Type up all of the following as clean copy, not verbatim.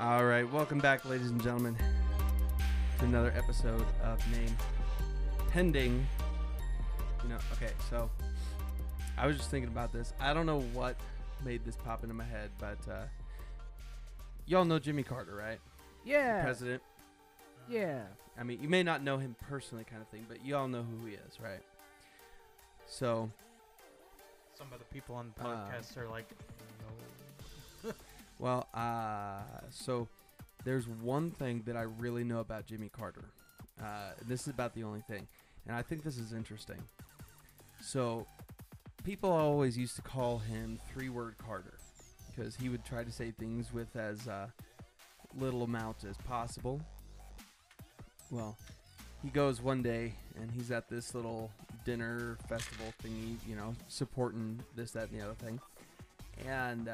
All right, welcome back, ladies and gentlemen, to another episode of Name Pending. Okay, so I was just thinking about this. I don't know what made this pop into my head, but y'all know Jimmy Carter, right? Yeah. The president. Yeah. I mean, you may not know him personally, kind of thing, but y'all know who he is, right? So, Some of the people on the podcast are like, no. well, so there's one thing that I really know about Jimmy Carter. This is about the only thing, and I think this is interesting. So, people always used to call him three-word Carter because he would try to say things with as little amount as possible. Well, he goes one day and he's at this little dinner festival thingy, supporting this, that, and the other thing. And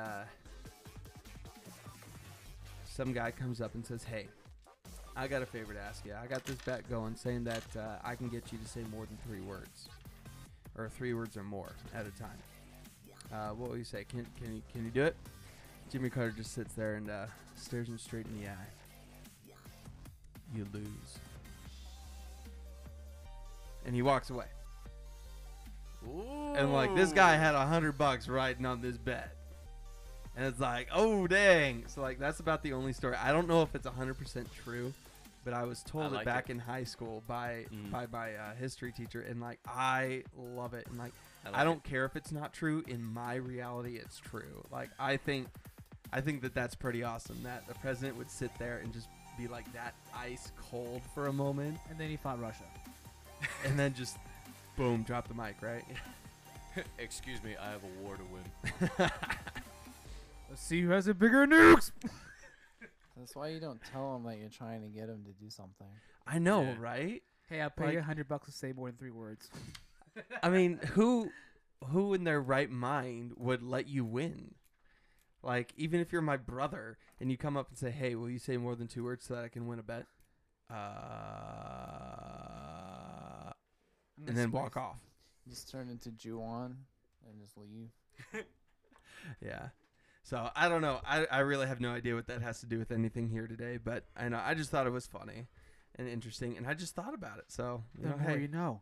some guy comes up and says, "Hey, I got a favor to ask you. I got this bet going saying that I can get you to say more than 3 words. Or 3 words or more at a time. What will you say? Can you do it?" Jimmy Carter just sits there and stares him straight in the eye. "You lose." And he walks away. Ooh. And like, this guy had $100 riding on this bet. And it's like, oh dang. So like, that's about the only story. I don't know if it's 100% true, but I was told it back in high school by my history teacher, and like, I love it. And like, I don't care if it's not true. In my reality, it's true. Like, I think that that's pretty awesome that the president would sit there and just be like that ice cold for a moment, And then he fought Russia. and then just boom, drop the mic, right? Excuse me, I have a war to win. Let's see who has a bigger nukes. That's why you don't tell him that you're trying to get him to do something. I know, Yeah. right? Hey, I'll pay you Like- $100 to say more than 3 words. I mean, who in their right mind would let you win? Like, even if you're my brother and you come up and say, "Hey, will you say more than 2 words so that I can win a bet?" And then walk off. Just turn into Juwan and just leave. Yeah. So I don't know. I really have no idea what that has to do with anything here today, but I know I just thought it was funny and interesting, and I just thought about it. So The more hey, you know.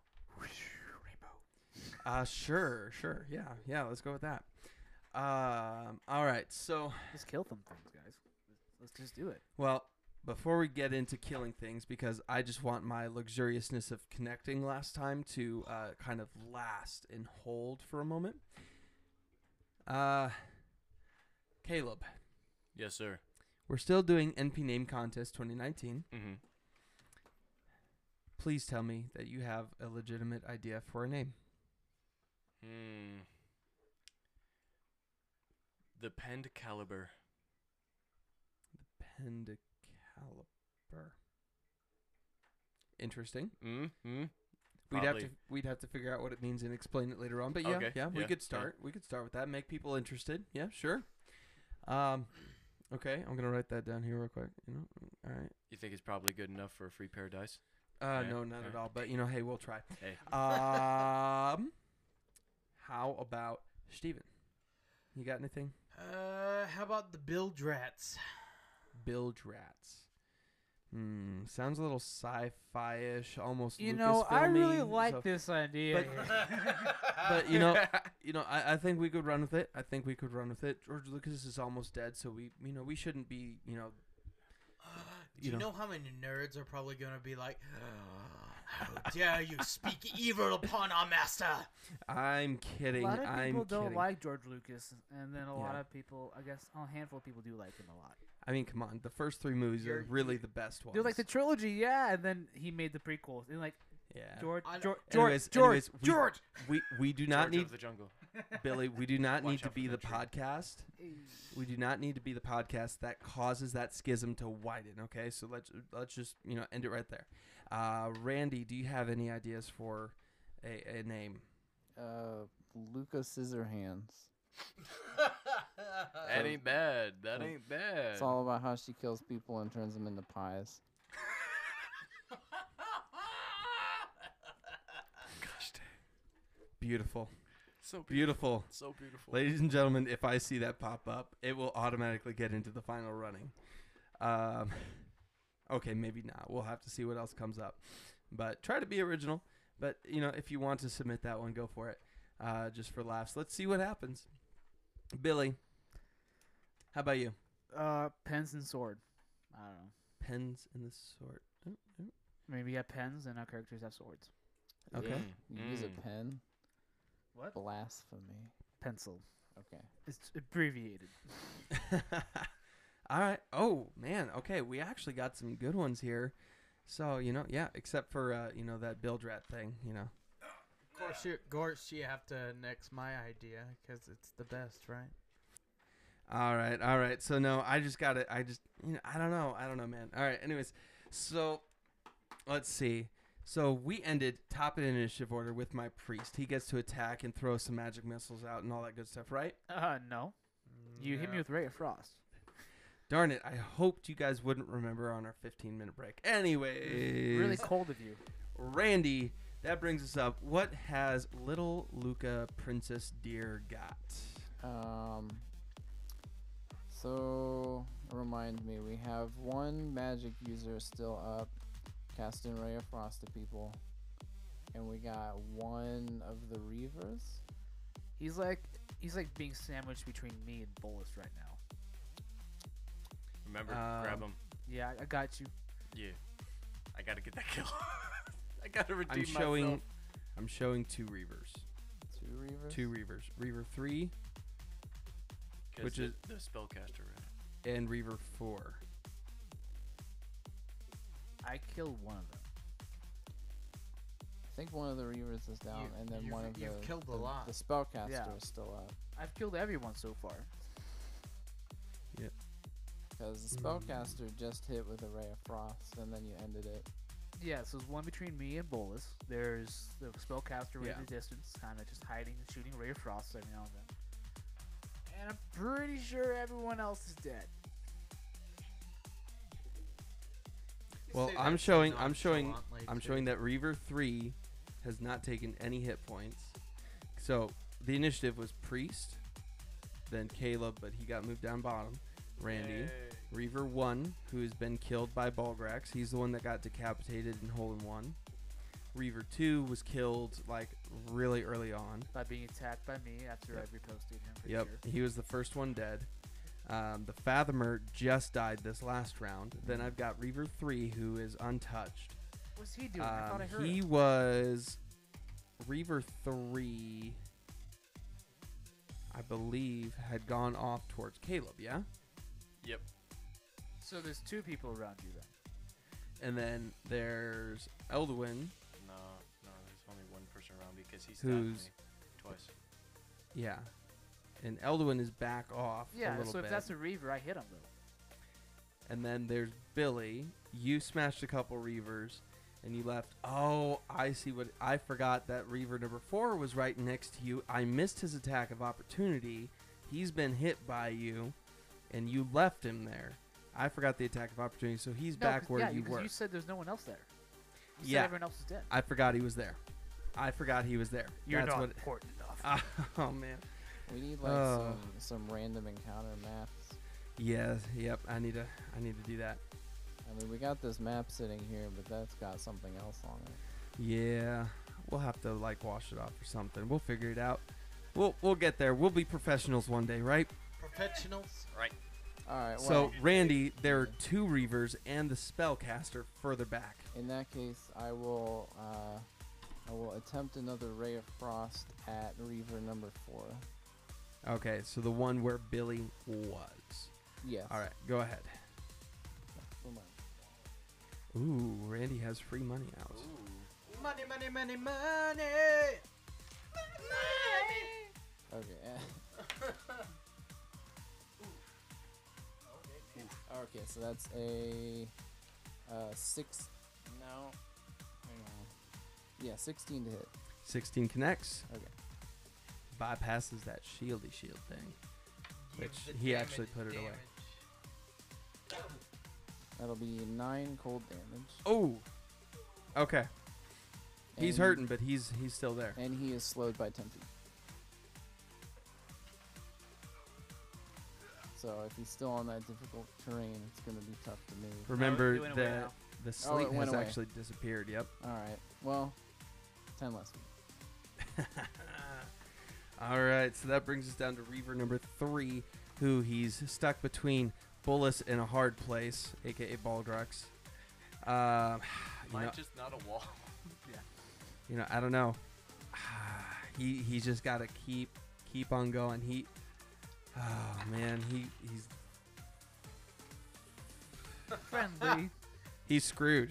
sure, yeah. Let's go with that. All right. So, Just kill some things, guys. Let's just do it. well, before we get into killing things, because I just want my luxuriousness of connecting last time to kind of last and hold for a moment. Caleb, Yes, sir. we're still doing NP Name Contest 2019. Mm-hmm. Please tell me that you have a legitimate idea for a name. The Pend Caliber. Pendicaliber. Interesting. Probably. We'd have to figure out what it means and explain it later on. But Okay, we yeah, could start. We could start with that. Make people interested. Yeah, sure. Okay, I'm gonna write that down here real quick. All right. You think it's probably good enough for a free pair of dice? No, not at all. But hey, we'll try. Hey. How about Steven? You got anything? How about the Bildrats? Bildrats. Sounds a little sci-fi-ish, almost. You know, I really Lucasfilmy, like so- this idea. But I think we could run with it. George Lucas is almost dead, so we shouldn't be, Do you know how many nerds are probably going to be like, how dare you speak evil upon our master? I'm kidding. a lot of people don't kidding. like George Lucas, and then a lot Yeah. of people, I guess, a handful of people do like him a lot. I mean, come on. The first 3 movies are really the best ones. They like the trilogy, yeah, and then he made the prequels. And like, yeah. George, I- George, Anyways, George. we do not George need of the Jungle. Billy. We do not Watch need to out for be the that tree. podcast. We do not need to be the podcast that causes that schism to widen. Okay, so let's just end it right there. Randy, do you have any ideas for a name? Luca Scissorhands. That ain't bad. That ain't bad. It's all about how she kills people and turns them into pies. Gosh dang. Beautiful. So Beautiful. So beautiful. Ladies and gentlemen, if I see that pop up, it will automatically get into the final running. Um, okay, maybe not. We'll have to see what else comes up. But try to be original. But, if you want to submit that one, go for it. Just for laughs. Let's see what happens. Billy, how about you? Pens and sword. I don't know. Pens and the sword. Maybe you have pens and our characters have swords. Okay. You use a pen. What? Blasphemy. Pencil. Okay. It's abbreviated. All right. Oh, man. Okay, we actually got some good ones here. So, except for, that build rat thing, Of course, you have to next my idea because it's the best, right? All right. So, no, I just got it. I don't know, man. All right. Anyways, so let's see. So we ended top in initiative order with my priest. He gets to attack and throw some magic missiles out and all that good stuff, right? No. You hit me with Ray of Frost. Darn it. I hoped you guys wouldn't remember on our 15-minute break. Anyways. Really cold of you. Randy, that brings us up. What has little Luca Princess Deer got? So remind me, we have one magic user still up, casting Ray of Frost to people, and we got one of the Reavers. He's like being sandwiched between me and Bolus right now. Remember, grab him. Yeah, I got you. Yeah. I gotta get that kill. I gotta redeem myself. I'm showing 2 Reavers. 2 Reavers? 2 Reavers. Reaver 3 which is the spellcaster, right? and Reaver 4. I killed one of them. I think one of the Reavers is down, and then one of you've killed a lot. the spellcaster Yeah. is still up. I've killed everyone so far. Yep. Because the spellcaster just hit with a Ray of Frost, and then you ended it. Yeah, so there's one between me and Bolus. There's the spellcaster way in the distance, kind of just hiding and shooting Ray of Frost every now and then. And I'm pretty sure everyone else is dead. Well, I'm showing that Reaver 3 has not taken any hit points. So the initiative was Priest, then Caleb, but he got moved down bottom. Randy, Yay. Reaver 1, who has been killed by Balgrax. He's the one that got decapitated in Hole in One. Reaver 2 was killed like really early on. By being attacked by me after I reposted him. For Yep, Sure. he was the first one dead. The Fathomer just died this last round. Then I've got Reaver 3, who is untouched. What's he doing? I thought I heard He him. was Reaver 3, I believe, had gone off towards Caleb, yeah? Yep. So there's 2 people around you then. And then there's Elduin, No, there's only one person around because he stabbed me who's, twice. yeah. And Elduin is back off a Yeah, little so bit. if that's a Reaver, I hit him though. And then there's Billy. You smashed a couple Reavers, and you left. Oh, I see what... I forgot that Reaver number 4 was right next to you. I missed his attack of opportunity. He's been hit by you, and you left him there. I forgot the attack of opportunity, so he's No, back where you because were. you said there's no one else there. You Yeah. said everyone else is dead. I forgot he was there. You're That's not what... important enough. Oh, man. We need like some random encounter maps. Yeah, yep. I need to do that. I mean, we got this map sitting here, but that's got something else on it. Yeah, we'll have to like wash it off or something. We'll figure it out. We'll get there. We'll be professionals one day, right? Professionals? Right. All right. So Well, Randy, there are 2 Reavers and the spellcaster further back. in that case, I will attempt another Ray of Frost at Reaver number 4. Okay, so the one where Billy was. Yes. All right, go ahead. Come on. Ooh, Randy has free money out. Ooh. Money, money, money, money! Okay. Okay, so that's a 6. No. Hang on. Yeah, 16 to hit. 16 connects. Okay. Bypasses that shieldy shield thing. Give Which the he damage actually put it away. damage. That'll be 9 cold damage. Oh. Okay. He's And- hurting, but he's still there. And he is slowed by 10 feet. So if he's still on that difficult terrain, it's gonna be tough to move. Remember it went away that now. the sleep went has away. actually disappeared. Yep. All right. Well, 10 less. All right, so that brings us down to Reaver number 3, who he's stuck between Bullus in a hard place, aka Baldrux. Mine's just not a wall. I don't know. He's just got to keep on going. Oh man, he's Friendly. he's screwed.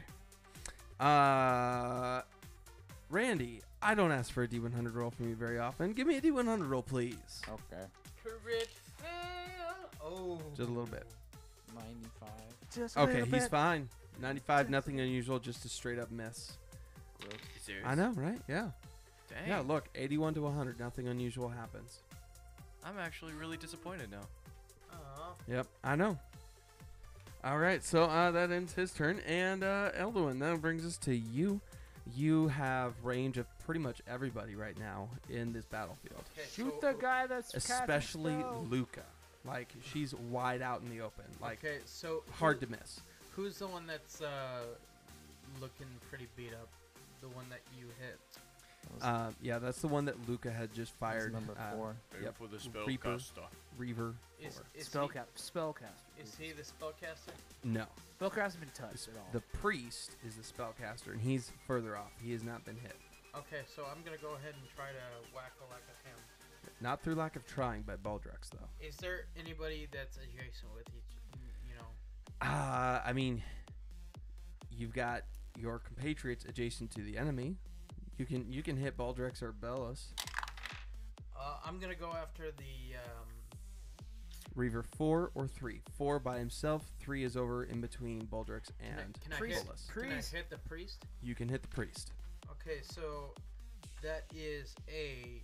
Randy, I don't ask for a D100 roll from you very often. Give me a D100 roll, please. Okay. Crit fail. Oh. Just a little bit. 95. Just a Okay, little he's bit. fine. 95, nothing unusual, just a straight up miss. Gross. You serious? I know, right? Yeah. Dang. Yeah, look, 81 to 100, nothing unusual happens. I'm actually really disappointed now. Aw. Yep, I know. All right, so that ends his turn, and Elduin, that brings us to you. You have range of pretty much everybody right now in this battlefield, Okay, Shoot so- the guy that's especially casting spell. Luca. Like, she's wide out in the open, like okay, so hard to miss. Who's the one that's looking pretty beat up? The one that you hit. That was, Yeah, that's the one that Luca had just that was fired. number 4. Yep. For the Reaper. Reaver. Is Spellcaster. Is he the spellcaster? No. Spellcaster hasn't been touched at all. The priest is the spellcaster, and he's further off. He has not been hit. Okay, so I'm gonna go ahead and try to whack a like of him. Not through lack of trying by Baldrux, though. Is there anybody that's adjacent with each? You know. I mean, you've got your compatriots adjacent to the enemy. You can hit Baldrix or Belus. I'm gonna go after the. Reaver 4 or 3. 4 by himself. 3 is over in between Baldrix and Can I Priest. Bolus. Can I Priest. hit the priest? You can hit the priest. Okay, so that is a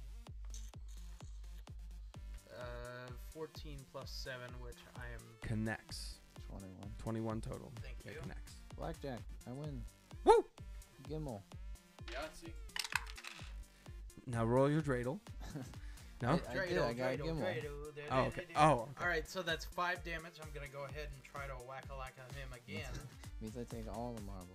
14 plus 7, which I am. Connects. 21. 21 total. Thank Yeah, you. connects. Blackjack. I win. Woo! Gimmel. Yeah, see. Now roll your dreidel. No? I did. I got Gimmel. Oh, okay. Oh, okay. All right, so that's 5 damage. I'm gonna go ahead and try to whack a like on him again. Means I take all the marbles.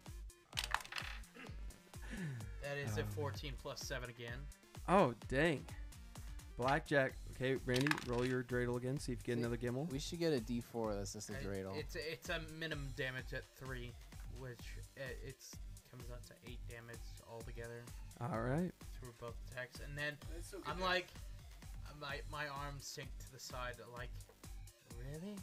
That is a 14 plus 7 again. Oh, dang. Blackjack. Okay, Randy, roll your dreidel again. See if you get See, another gimmel. We should get a D4 that's just a dreidel. It's a minimum damage at 3, which it's comes out to 8 damage altogether All right. through both attacks. And then That's so good. I'm like, my arms sink to the side. Like, really?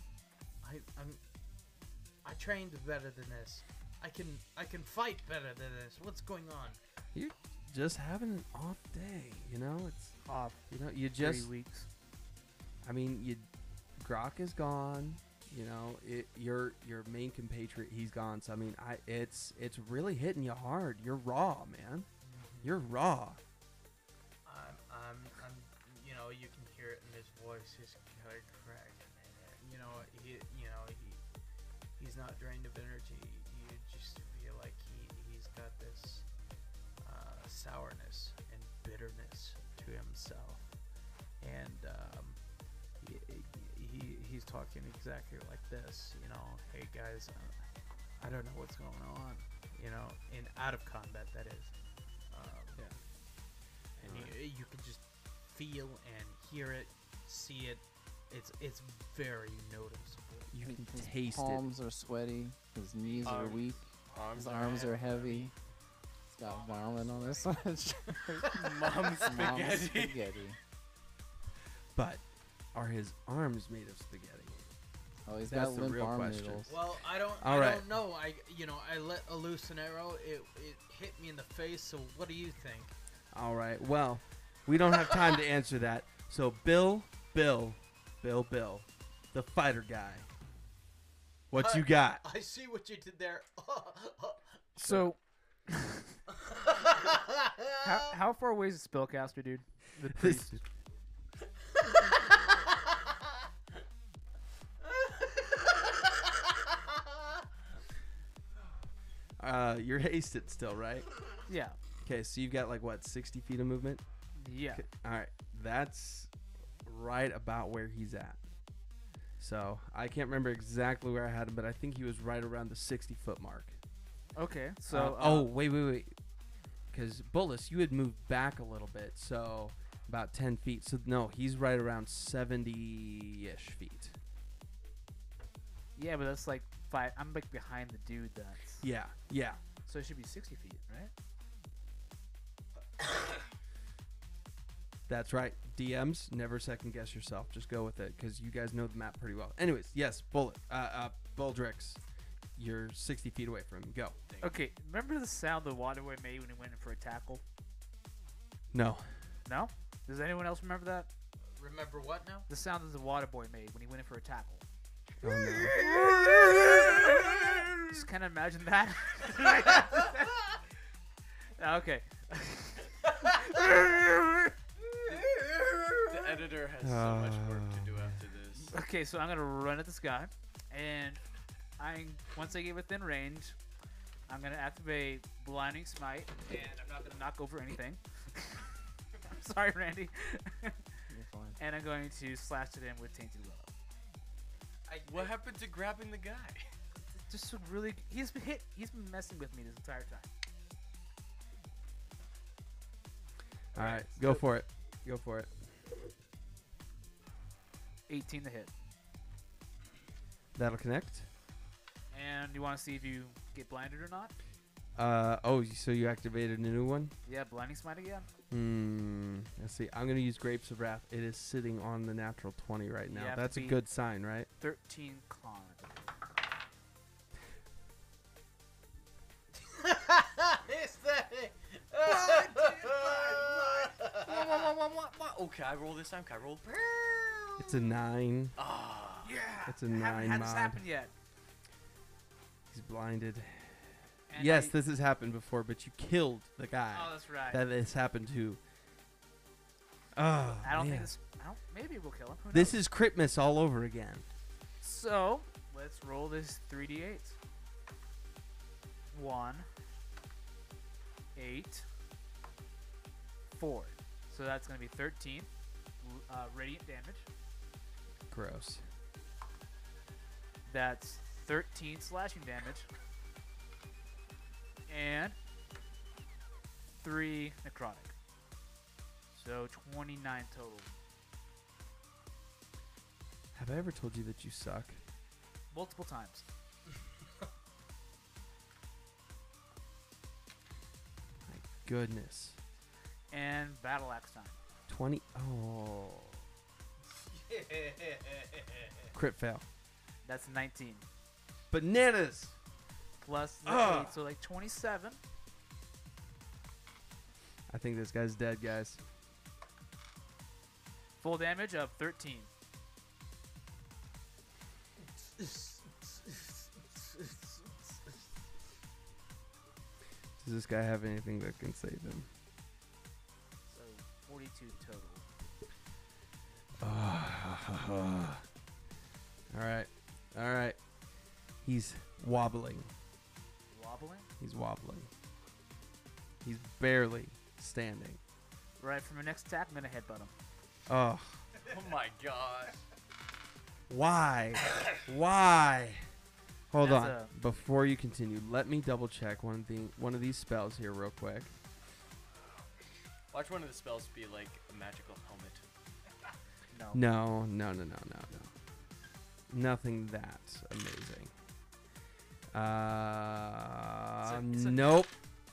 I trained better than this. I can fight better than this. What's going on? You're just having an off day, you know? It's Off. you just 3 weeks. I mean, Grok is gone. You know, your main compatriot, he's gone. So I mean, it's really hitting you hard. You're raw, man. You're raw. I'm you know, you can hear it in his voice. He's kind of cracking. You know, he's not drained of energy. You just feel like he's got this sourness and bitterness to himself, and he's talking exactly like this. You know, hey guys, I don't know what's going on. You know, in out of combat, that is. And you can just feel and hear it, see it. It's very noticeable. You can His taste it. palms are sweaty. His knees are weak. His arms are heavy. He's got vomit on his sweatshirt. Mom's spaghetti. Spaghetti. But are his arms made of spaghetti? Oh, he's That's got the limp real arm question. noodles. Well, I All don't right. know. I let loose an arrow. It hit me in the face. So what do you think? All right. Well, we don't have time to answer that. So Bill, the fighter guy. What you got? I see what you did there. So, how far away is the spellcaster, dude? The priest. You're hasted still, right? Yeah. Okay, so you've got like what, 60 feet of movement? Yeah. Okay, all right, that's right about where he's at. So I can't remember exactly where I had him, but I think he was right around the 60-foot mark. Okay, so wait. Because Bullis, you had moved back a little bit, so about 10 feet. So no, he's right around 70-ish feet. yeah, but that's like 5. I'm like behind the dude. That's Yeah. so it should be 60 feet, right? That's right. DMs, never second guess yourself. Just go with it because you guys know the map pretty well. Anyways, yes, Buldrix, you're 60 feet away from him. Go. Okay, remember the sound the Waterboy made when he went in for a tackle? No. No? Does anyone else remember that? Remember what now? The sound that the Waterboy made when he went in for a tackle. Oh, no. Just kind of imagine that. Okay. The editor has so much work to do after this. Okay, so I'm gonna run at this guy, and once I get within range, I'm gonna activate Blinding Smite, and I'm not gonna knock over anything. I'm sorry, Randy. You're fine. And I'm going to slash at him with Tainted Willow. What happened to grabbing the guy? Just so really, he's been messing with me this entire time. All right, go for it. 18 to hit. That'll connect. And you want to see if you get blinded or not? So you activated a new one? Yeah, Blinding Smite again. Let's see. I'm going to use Grapes of Wrath. It is sitting on the natural 20 right now. Yeah, That's a good sign, right? 13 con. Is that it? Okay, I roll this time. Can I roll? It's a 9. Ah. Yeah. It's a Haven't 9 had this mod. happen yet. He's blinded. And Yes, this has happened before, but you killed the guy Oh, that's right. that this happened to. Oh, I don't man. think this. Maybe we'll kill him. Who This knows? is Critmas all over again. So let's roll this 3d8. 1, 8, 4. So that's going to be 13 radiant damage. Gross. That's 13 slashing damage. And 3 necrotic. So 29 total. Have I ever told you that you suck? Multiple times. My goodness. And battle axe time. 20. Oh. Crit fail. That's 19. Bananas. Plus the Ugh. 8, so like 27. I think this guy's dead, guys. Full damage of 13. Does this guy have anything that can save him? So 42 total. All right. He's wobbling. Wobbling? He's wobbling. He's barely standing. Right, for my next attack, I'm going to headbutt him. Oh, Oh my gosh. why? Why? Hold That's on. Before you continue, let me double check one of these spells here real quick. Watch one of the spells be like a magical helmet. No. No. Nothing that amazing. It's a- Nope.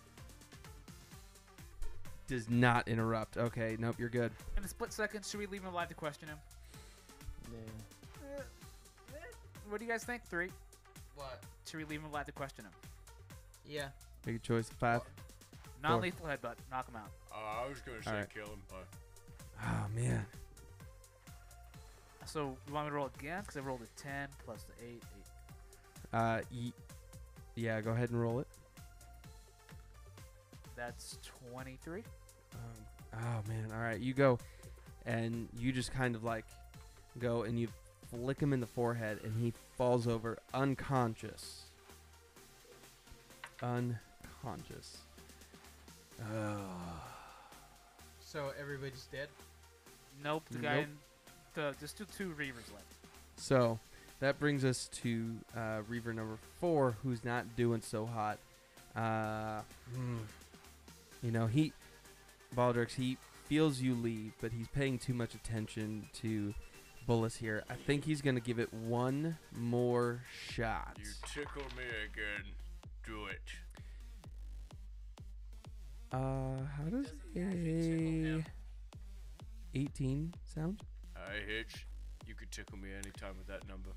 Does not interrupt. Okay, nope, you're good. In a split second, should we leave him alive to question him? Yeah. What do you guys think? 3? What? Should we leave him alive to question him? Yeah. Make a choice. 5. Non-lethal headbutt. Knock him out. I was gonna say Alright. kill him, but Oh man. So, you want me to roll again? Because I rolled a 10 plus the 8. Yeah, go ahead and roll it. That's 23. Oh man. All right, you go, and you just kind of like go and you flick him in the forehead, and he falls over unconscious. Unconscious. So everybody's dead? Nope, the guy Nope. in... There's still 2 Reavers left. So that brings us to Reaver number 4, who's not doing so hot. You know, Baldrix, he feels you leave, but he's paying too much attention to Bullis here. I think he's going to give it one more shot. You tickle me again. Do it. How does Doesn't he actually tickle a him? 18 sound? I Hitch. You could tickle me anytime with that number.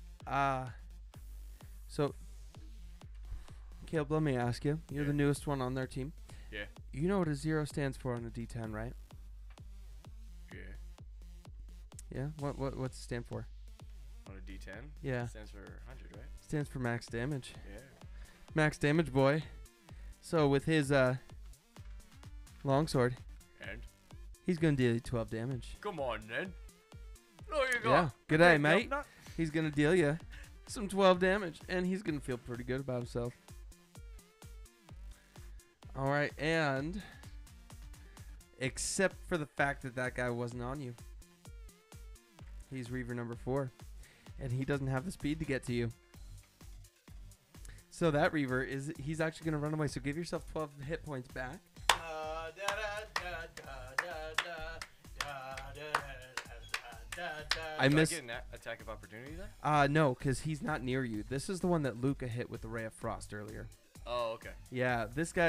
So, Caleb, let me ask you. You're the Yeah. newest one on their team. Yeah. You know what a 0 stands for on a D10, right? Yeah. Yeah? What's it stand for? On a D10? Yeah. It stands for 100, right? Stands for max damage. Yeah. Max damage, boy. So with his longsword, And? he's gonna deal you 12 damage. Come on, then. No, you go. Yeah. Good day, Okay, mate. no, He's gonna deal you some 12 damage, and he's gonna feel pretty good about himself. All right, and except for the fact that that guy wasn't on you, he's Reaver number 4, and he doesn't have the speed to get to you. So that Reaver he's actually gonna run away. So give yourself 12 hit points back. I Do miss. I get an attack of opportunity there? No, because he's not near you. This is the one that Luca hit with the Ray of Frost earlier. Oh, okay. Yeah, this guy,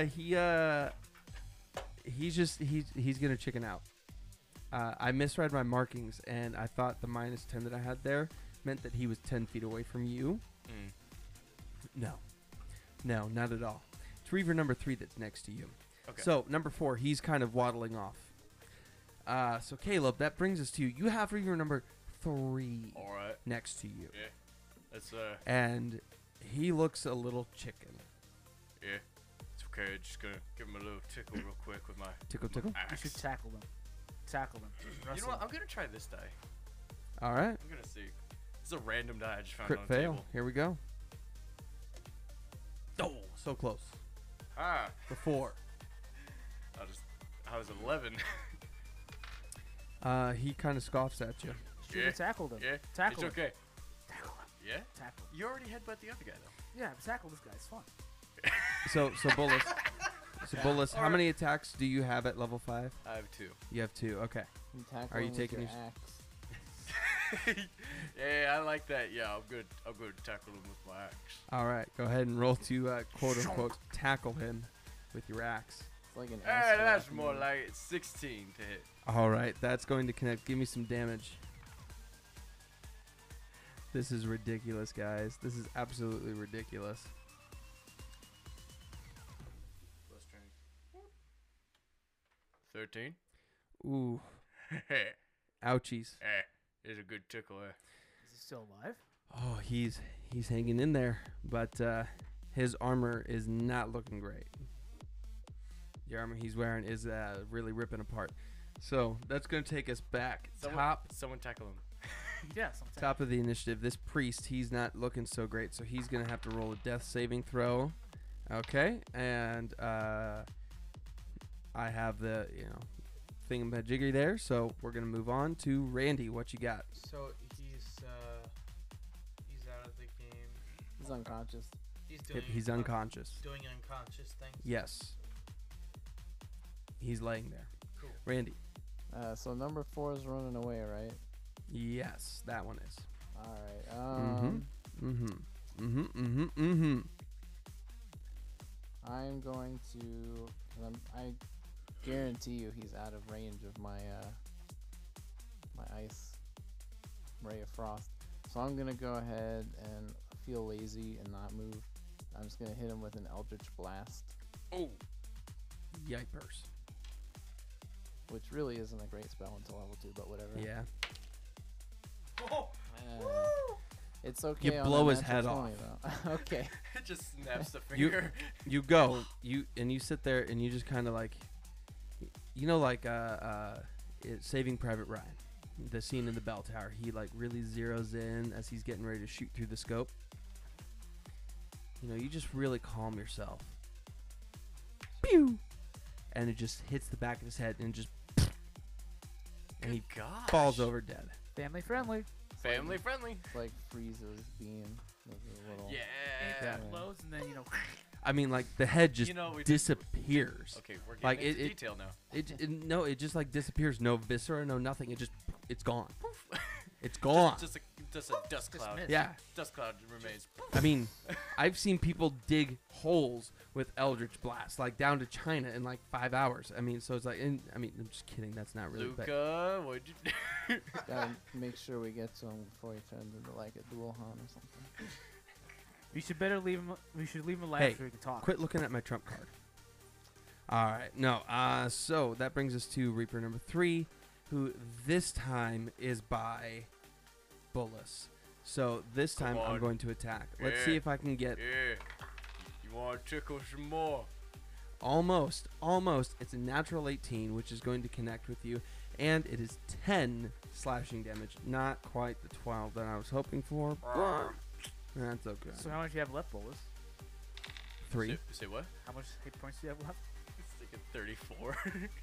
he's gonna chicken out. I misread my markings, and I thought the -10 that I had there meant that he was 10 feet away from you. Mm. No, not at all. It's Reaver number 3 that's next to you. Okay. So number 4, he's kind of waddling off. So Caleb, that brings us to you. You have Reaver number 3 All right. next to you, Yeah. That's and he looks a little chicken. yeah. It's okay. Just gonna give him a little tickle real quick with my Tickle, tickle. You should axe. tackle them. Tackle them. You know Wrestle what? them. I'm gonna try this die. All right, I'm gonna see. This is a random die I just found crit on the fail. table. Here we go. Oh, so close. Ah. The 4. I was 11. He kind of scoffs at you. Should Yeah. have tackled him. Yeah. Tackle It's him. okay. Tackle him. Yeah. Tackle him. You already headbutt the other guy though. Yeah, tackle this guy. It's fun. So Bullis, how many attacks do you have at level 5? I have 2. You have 2. Okay. You tackle Are you him with taking your your- axe. Yeah, I like that. Yeah, I'm good. I'm going to tackle him with my axe. All right. Go ahead and roll to quote unquote tackle him with your axe. It's like an Hey, axe that's slap more move. like it's 16 to hit. All right. That's going to connect. Give me some damage. This is ridiculous, guys. This is absolutely ridiculous. Plus strength. 13. Ooh. Hey, Ouchies. it's a good tickle. Is he still alive? Oh, he's hanging in there, but his armor is not looking great. The armor he's wearing is really ripping apart. So that's going to take us back. Someone tackle him. Yeah, sometimes. Top of the initiative. This priest, he's not looking so great, so he's going to have to roll a death saving throw. Okay, and I have the thingamajiggy there, so we're going to move on to Randy. What you got? So he's out of the game. He's unconscious. He's doing. He's unconscious. Doing unconscious things. Yes. He's laying there. Cool. Randy. So number 4 is running away, right? Yes, that one is. All right. I'm going to. I guarantee you he's out of range of my my ice ray of frost. So I'm gonna go ahead and feel lazy and not move. I'm just gonna hit him with an eldritch blast, Oh, Yipers. which really isn't a great spell until level 2, but whatever. Yeah. It's okay. You on blow a his natural head 20, though. Okay. it just snaps the You- finger. You go, you sit there and you just kind of like, Saving Private Ryan, the scene in the bell tower. He like really zeroes in as he's getting ready to shoot through the scope. You just really calm yourself. Pew! And it just hits the back of his head and just, and he Good gosh. falls over dead. Family friendly. Family friendly. It's like Frieza's beam. With a little. Yeah. That Yeah. blows, and then I mean, like the head just You know, we did- disappears. Okay, we're getting Like, into it- detail now. No, it just like disappears. No viscera, no nothing. It's gone. It's gone. Just a dust cloud. Dismissed. Yeah. Dust cloud remains. I mean, I've seen people dig holes with Eldritch Blast, like down to China in like 5 hours. I mean, so it's like, I mean, I'm just kidding. That's not really. But Luca, what'd you do? Gotta make sure we get to him before he turns into like a dual Han or something. we should better leave him. We should leave him alive Hey, so we can talk. quit looking at my trump card. All right, no. So that brings us to Reaper number 3, who this time is by Bullis. So this Come time I'm on. going to attack. Let's see Yeah. if I can get Yeah. You want to tickle some more? almost. It's a natural 18, which is going to connect with you, and it is 10 slashing damage. Not quite the 12 that I was hoping for, but that's okay. So how much do you have left, Bolus? 3. Say what? How much hit points do you have left? It's like a 34.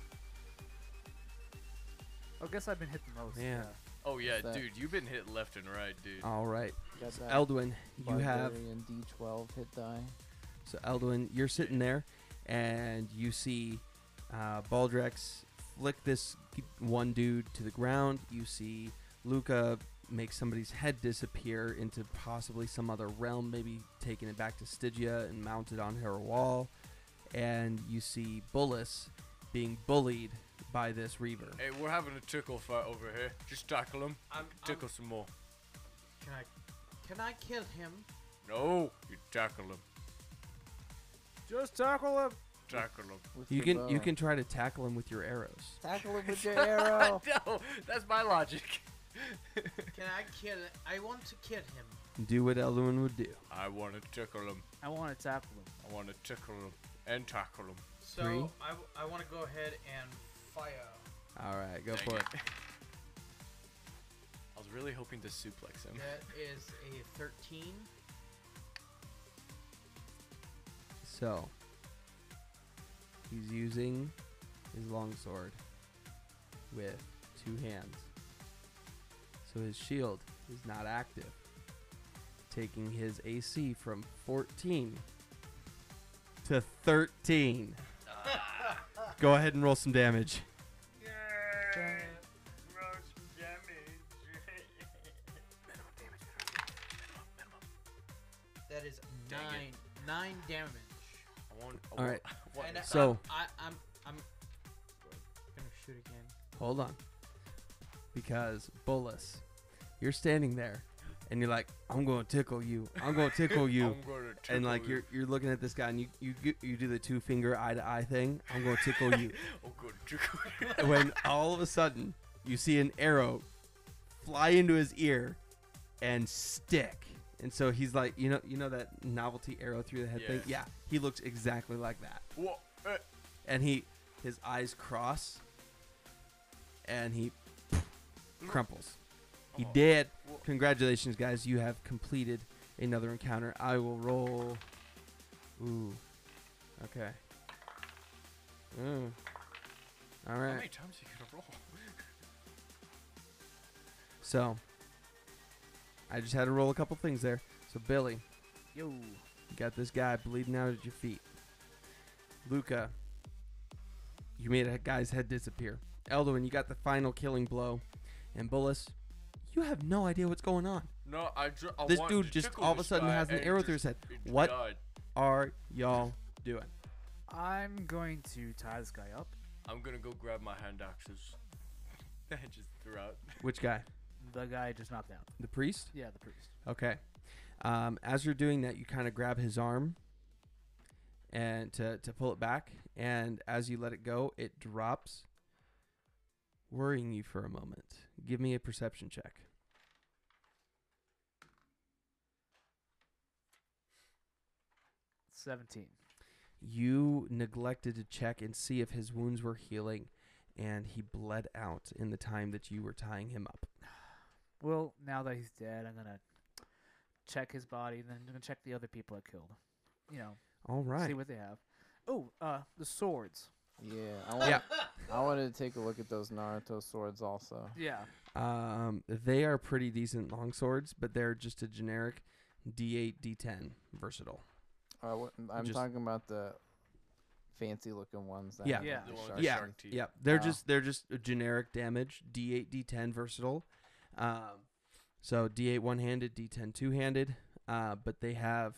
I guess I've been hit the most. Yeah. Oh yeah, That- dude, you've been hit left and right, dude. All right, Got that Eldwin, you have. Barbarian D12 hit die. So Eldwin, you're sitting there, and you see Baldrex flick this one dude to the ground. You see Luca make somebody's head disappear into possibly some other realm, maybe taking it back to Stygia and mounted on her wall. And you see Bullis being bullied by this Reaver. Hey, we're having a tickle fight over here. Just tackle him. Tickle some more. Can I kill him? No, you tackle him. Just tackle him. Tackle him. With You your can bow. try to tackle him with your arrows. tackle him with your arrow. No, that's my logic. Can I kill? I want to kill him. Do what Eldwin would do. I want to tickle him. I want to tackle him. I want to tickle him and tackle him. So 3. I want to go ahead and fire. All right, go Dang for it. I was really hoping to suplex him. That is a 13. So, he's using his longsword with 2 hands. So his shield is not active, taking his AC from 14 to 13. Go ahead and roll some damage. That is Dang it. 9 damage. All right. And So- I'm gonna shoot again. Hold on. Because, Bullis, you're standing there, and you're like, I'm going to tickle you. I'm going to tickle you. I'm gonna tickle And like you. you're looking at this guy, and you do the 2-finger eye to eye thing. I'm going to tickle you. I'm gonna tickle you. And when all of a sudden you see an arrow fly into his ear and stick, and so he's like, you know that novelty arrow through the head thing. Yeah. Yeah, he looks exactly like that. Whoa, And his eyes cross, and he crumples. He Oh. did. Whoa. Congratulations, guys! You have completed another encounter. I will roll. Ooh. Okay. Ooh. All How right. many times are you gonna roll? So, I just had to roll a couple things there. So, Billy, Yo. you got this guy bleeding out at your feet. Luca, you made a guy's head disappear. Eldwin, you got the final killing blow. And Bullis, you have no idea what's going on. No, I This wanted dude to just tickle all of a this sudden guy has an and arrow just through his head. it What? died. Are y'all doing? I'm going to tie this guy up. I'm gonna go grab my hand axes. I just threw out. Which guy? The guy just knocked out. The priest? Yeah, the priest. Okay. As you're doing that, you kind of grab his arm and to pull it back, and as you let it go, it drops, worrying you for a moment. Give me a perception check. $17. You neglected to check and see if his wounds were healing, and he bled out in the time that you were tying him up. Well, now that he's dead, I'm gonna check his body, and then I'm gonna check the other people I killed. You know, All right. see what they have. Oh, the swords. Yeah, I want. Yeah. I wanted to take a look at those Naruto swords also. Yeah. They are pretty decent long swords, but they're just a generic D8, D10 versatile. I'm Just- talking about the fancy looking ones. That Yeah. have, Yeah. like, The one with sharp the Yeah, shark teeth. yeah. They're Wow. just a generic damage D8, D10 versatile. So D8 one-handed, D10 two-handed. But they have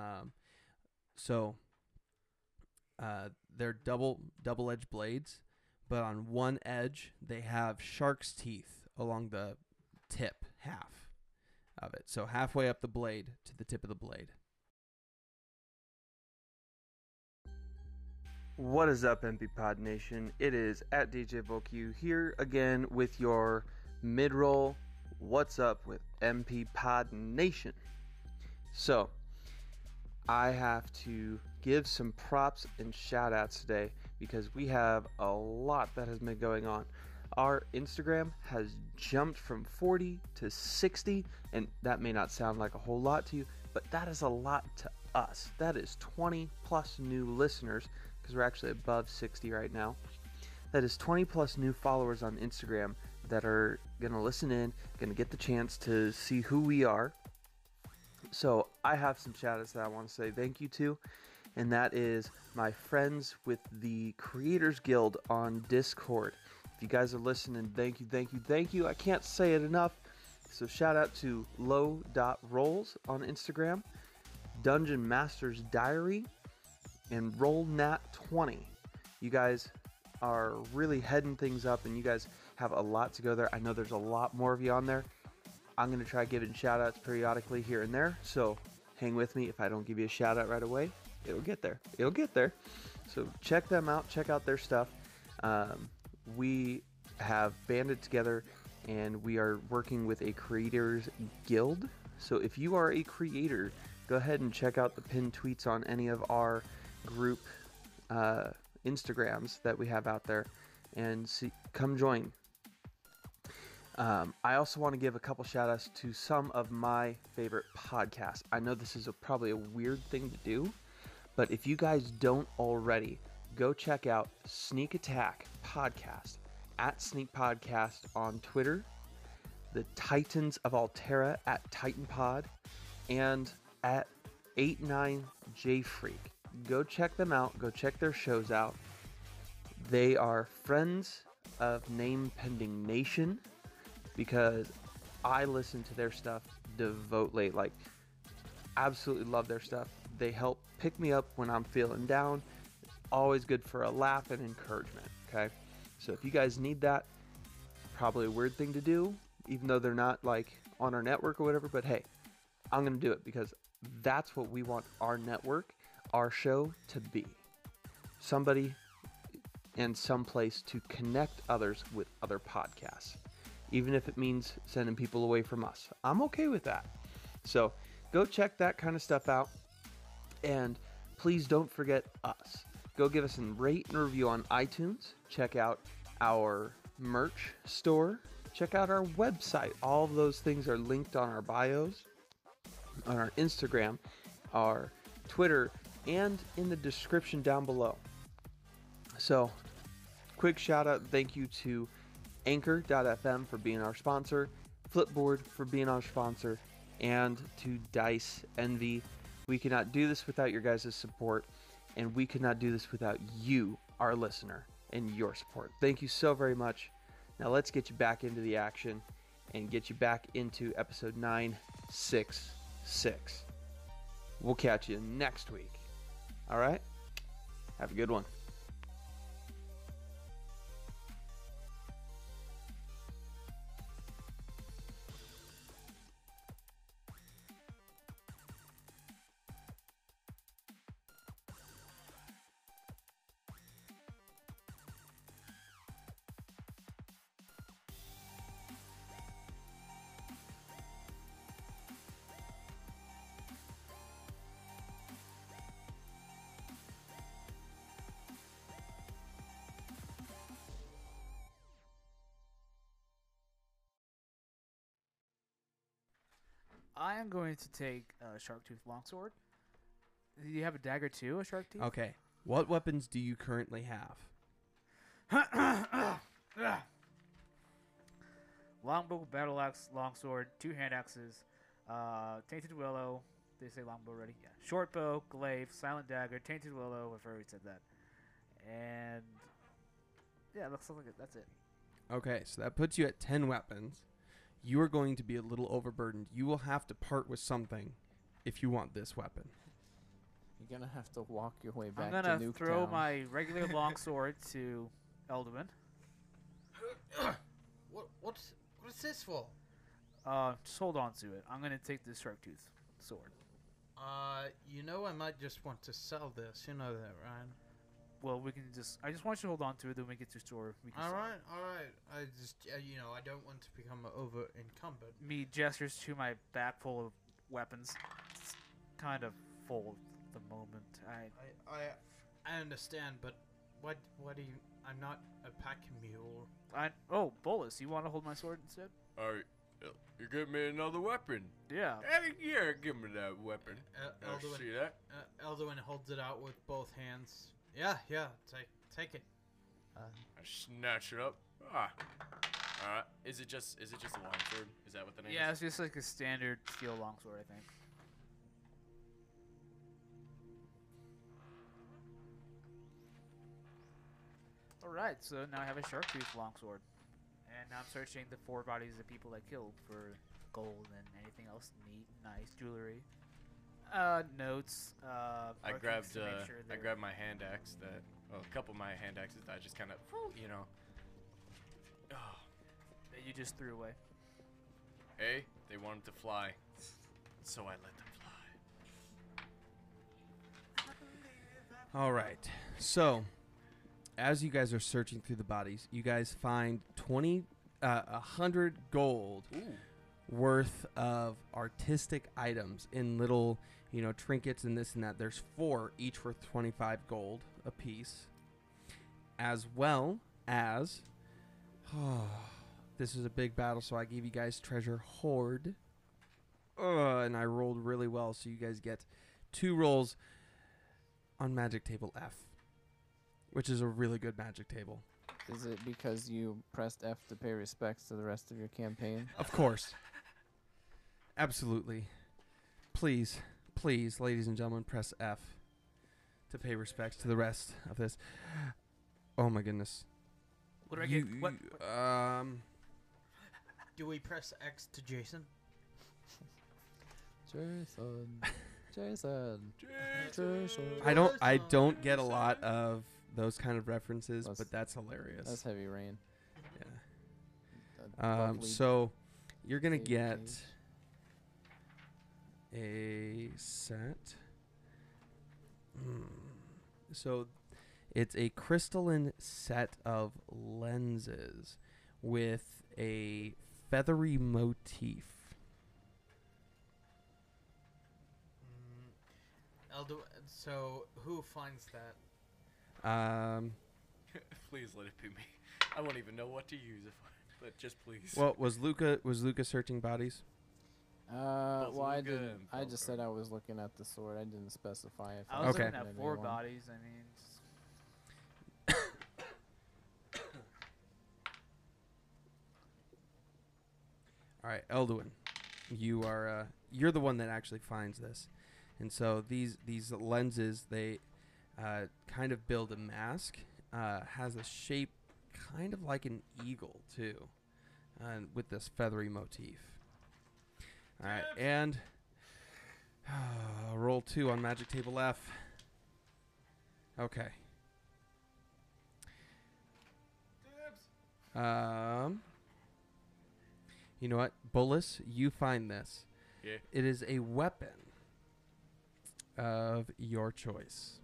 they're double-edged blades, but on one edge they have shark's teeth along the tip half of it. So halfway up the blade to the tip of the blade. What is up, MP Pod Nation? It is at DJ VolQ here again with your mid-roll What's Up with MP Pod Nation. So, I have to give some props and shout-outs today because we have a lot that has been going on. Our Instagram has jumped from 40 to 60, and that may not sound like a whole lot to you, but that is a lot to us. That is 20 plus new listeners, because we're actually above 60 right now. That is 20 plus new followers on Instagram that are going to listen in, going to get the chance to see who we are. So I have some shout-outs that I want to say thank you to, and that is my friends with the Creators Guild on Discord. If you guys are listening, thank you, thank you, thank you. I can't say it enough. So shout out to low.rolls on Instagram, Dungeon Master's Diary, and RollNat20. You guys are really heading things up, and you guys have a lot to go there. I know there's a lot more of you on there. I'm going to try giving shout-outs periodically here and there, so hang with me. If I don't give you a shout-out right away, it'll get there. It'll get there. So check them out. Check out their stuff. We have banded together, and we are working with a creators guild. So if you are a creator, go ahead and check out the pinned tweets on any of our group Instagrams that we have out there, and come join. I also want to give a couple shout outs to some of my favorite podcasts. I know this is probably a weird thing to do, but if you guys don't already, go check out Sneak Attack Podcast at Sneak Podcast on Twitter, the Titans of Altera at Titan Pod, and at 89JFreak. Go check them out. Go check their shows out. They are friends of Name Pending Nation, because I listen to their stuff devotedly. Like, absolutely love their stuff. They help pick me up when I'm feeling down. It's always good for a laugh and encouragement, okay? So if you guys need that, probably a weird thing to do, even though they're not like on our network or whatever, but hey, I'm gonna do it because that's what we want our network, our show to be. Somebody and someplace to connect others with other podcasts, even if it means sending people away from us. I'm okay with that. So go check that kind of stuff out, and please don't forget us. Go give us a rate and review on iTunes. Check out our merch store. Check out our website. All of those things are linked on our bios, on our Instagram, our Twitter, and in the description down below. So, quick shout out, thank you to Anchor.fm for being our sponsor, Flipboard for being our sponsor, and to Dice Envy. We cannot do this without your guys' support, and we could not do this without you, our listener, and your support. Thank you so very much. Now let's get you back into the action and get you back into episode 966. We'll catch you next week. All right? Have a good one. I am going to take a Shark Tooth Longsword. Do you have a dagger too, a Shark Tooth? Okay. What weapons do you currently have? Longbow, battle axe, longsword, 2 hand axes, tainted willow. Did they say longbow already? Yeah. Short bow, glaive, silent dagger, tainted willow. I've already said that. And yeah, looks like that's it. Okay, so that puts you at 10 weapons. You are going to be a little overburdened. You will have to part with something if you want this weapon. You're gonna have to walk your way back I'm to gonna Nuketown. throw my regular longsword to Elduin. What's this for? Just hold on to it. I'm gonna take this sharp tooth sword. You know I might just want to sell this. You know that, Ryan. Well, we can just. I just want you to hold on to it. Then we get to store. We can All sell right. I just, I don't want to become over encumbered. it. Me gestures to my back full of weapons. It's kind of full at the moment. I understand, but what do you? I'm not a pack mule. Oh, Bolus, you want to hold my sword instead? Alright, you give me another weapon. Yeah. Hey, yeah, give me that weapon. I Elduin, see that. Elduin holds it out with both hands. Yeah, take it. I snatch it up. Ah. Alright. Is it just a longsword? Is that what the name Yeah, is? it's just like a standard steel longsword, I think. Alright, so now I have a sharptooth longsword. And now I'm searching the 4 bodies of people I killed for gold and anything else neat, nice jewelry. Notes. I markings grabbed to make sure I they're- grabbed my hand axe that a couple of my hand axes that I just kind of Oh. that you just threw away. Hey, they want them to fly. So I let them fly. All right. So, as you guys are searching through the bodies, you guys find 100 gold worth of artistic items in little, trinkets and this and that. There's 4, each worth 25 gold a piece. As well as, this is a big battle, so I gave you guys treasure hoard. And I rolled really well, so you guys get 2 rolls on magic table F, which is a really good magic table. Is it because you pressed F to pay respects to the rest of your campaign? Of course. Absolutely. Please, ladies and gentlemen, press F to pay respects to the rest of this. Oh my goodness. What do I get? What? Do we press X to Jason? Jason. I don't get a lot of those kind of references, but that's hilarious. That's Heavy Rain. Yeah. So you're gonna David get Cage. a set. So it's a crystalline set of lenses with a feathery motif. So who finds that? Please let it be me. I won't even know what to use but just please. Well, was Luca searching bodies? Well, I Luca didn't. and I just Belker. said I was looking at the sword. I didn't specify if I was Okay. looking at 4 bodies. I mean, All right, Elduin, you're the one that actually finds this, and so these lenses, they kind of build a mask. Has a shape kind of like an eagle too, with this feathery motif. All right, and roll 2 on magic table F. Okay. You know what, Bolus, you find this. Yeah. It is a weapon of your choice.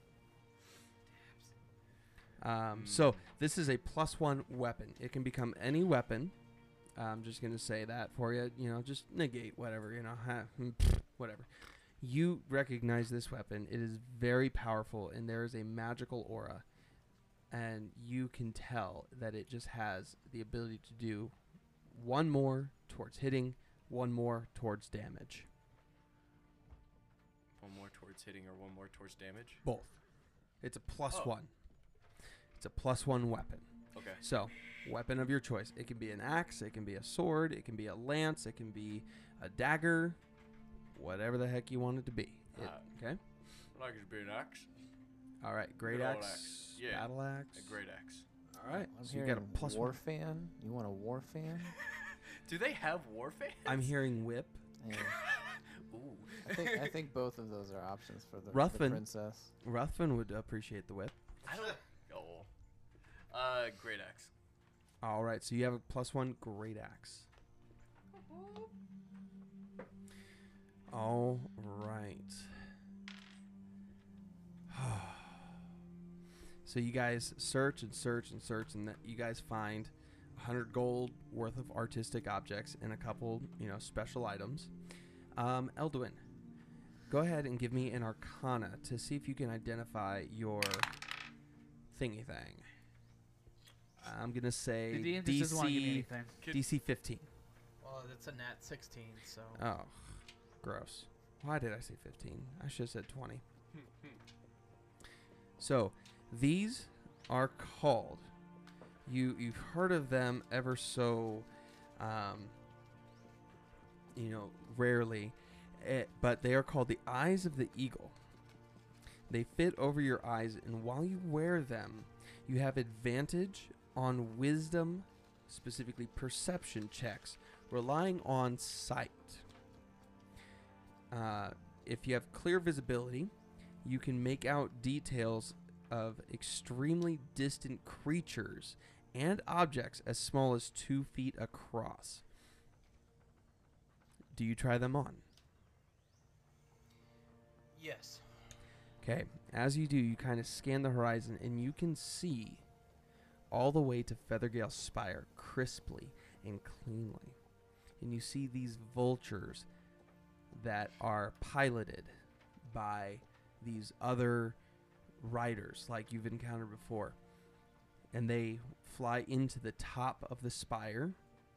So this is a +1 weapon. It can become any weapon. I'm just gonna say that for you. Just negate whatever. Whatever. You recognize this weapon. It is very powerful, and there is a magical aura, and you can tell that it just has the ability to do 1 more towards hitting, 1 more towards damage. 1 more towards hitting or 1 more towards damage? Both. It's a +1. It's a +1 weapon. Okay. So, weapon of your choice. It can be an axe, it can be a sword, it can be a lance, it can be a dagger, whatever the heck you want it to be. Okay? I'd like it to be an axe. All right, great Good old axe, axe. Yeah, battle axe. A great axe. All right, I'm so you hearing got a +1. war fan. You want a war fan? Do they have war fans? I'm hearing whip. Yeah. Ooh. I think both of those are options for the Ruthven. princess. Ruthven would appreciate the whip. I don't. Great axe. All right, so you have a +1 great axe. All right. So you guys search and search and search, and you guys find 100 gold worth of artistic objects and a couple, special items. Elduin, go ahead and give me an Arcana to see if you can identify your thingy thing. I'm gonna say The DM just doesn't want to give me DC anything. DC 15. Well, it's a nat 16, so. Oh, gross. Why did I say 15? I should have said 20. So, these are called. You've heard of them ever so, rarely, but they are called the Eyes of the Eagle. They fit over your eyes, and while you wear them, you have advantage on wisdom, specifically perception checks, relying on sight. If you have clear visibility, you can make out details of extremely distant creatures and objects as small as 2 feet across. Do you try them on? Yes. Okay, as you do, you kind of scan the horizon and you can see all the way to Feathergale Spire crisply and cleanly. And you see these vultures that are piloted by these other riders like you've encountered before. And they fly into the top of the spire,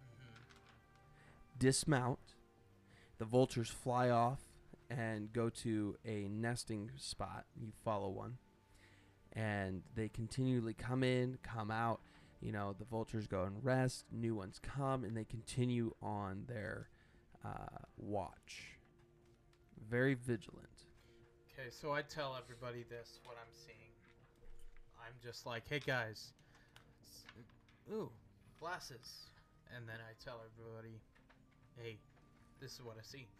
dismount, the vultures fly off and go to a nesting spot. You follow one. And they continually come in, come out. The vultures go and rest. New ones come, and they continue on their watch. Very vigilant. Okay, so I tell everybody this, what I'm seeing. I'm just like, hey guys. Ooh, glasses. And then I tell everybody, hey, this is what I see.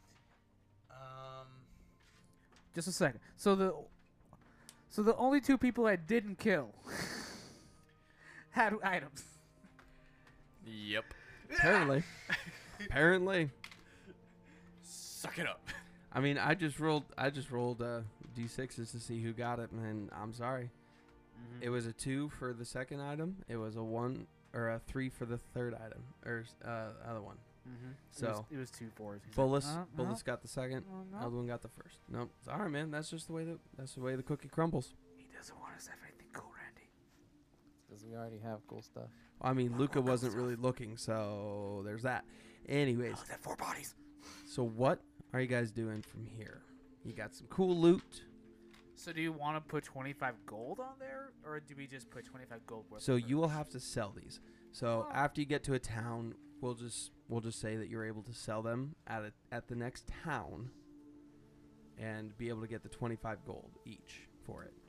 Just a second. So the only 2 people I didn't kill had items. Yep. Apparently. Apparently. Suck it up. I mean, I just rolled d6s to see who got it, and I'm sorry. It was a 2 for the second item. It was a 1 or a 3 for the third item, or other one. So it was 2 4s. Bullis got the second. no. Other one got the first. Nope. It's all right, man. That's just the way the cookie crumbles. He doesn't want us to have anything cool, Randy. Because we already have cool stuff. I mean, Luca wasn't really looking, so there's that. Anyways, Oh, that 4 bodies. so what are you guys doing from here? You got some cool loot. So do you want to put 25 gold on there, or do we just put 25 gold worth? So of you will merch? have to sell these. So after you get to a town, we'll just say that you're able to sell them at the next town, and be able to get the 25 gold each for it.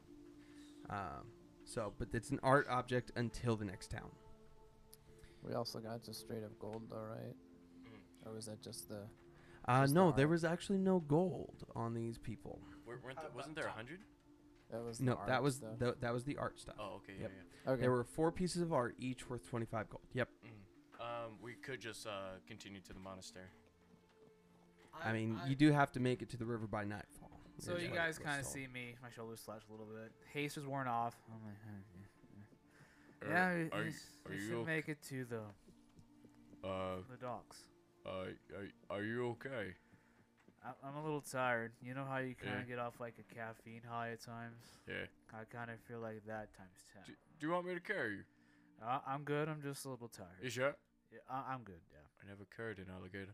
But it's an art object until the next town. We also got just straight up gold, though, right? Or was that just the? Just No, the there art. was actually no gold on these people. Wasn't there 100? That was the No, art that was stuff. that was the art stuff. Oh, okay. Yep. Yeah. Okay. There were 4 pieces of art, each worth 25 gold. Yep. We could just continue to the monastery. I mean, you do have to make it to the river by nightfall. So is you what guys was kind of told. see me. My shoulders slash a little bit. Haste is worn off. I'm like, Are- yeah, are we you should okay? make it to the docks. Are you okay? I'm a little tired. You know how you kind Yeah. of get off like a caffeine high at times? Yeah. I kind of feel like that times 10. Do you want me to carry you? I'm good. I'm just a little tired. You sure? Yeah, I'm good. Yeah. I never carried an alligator.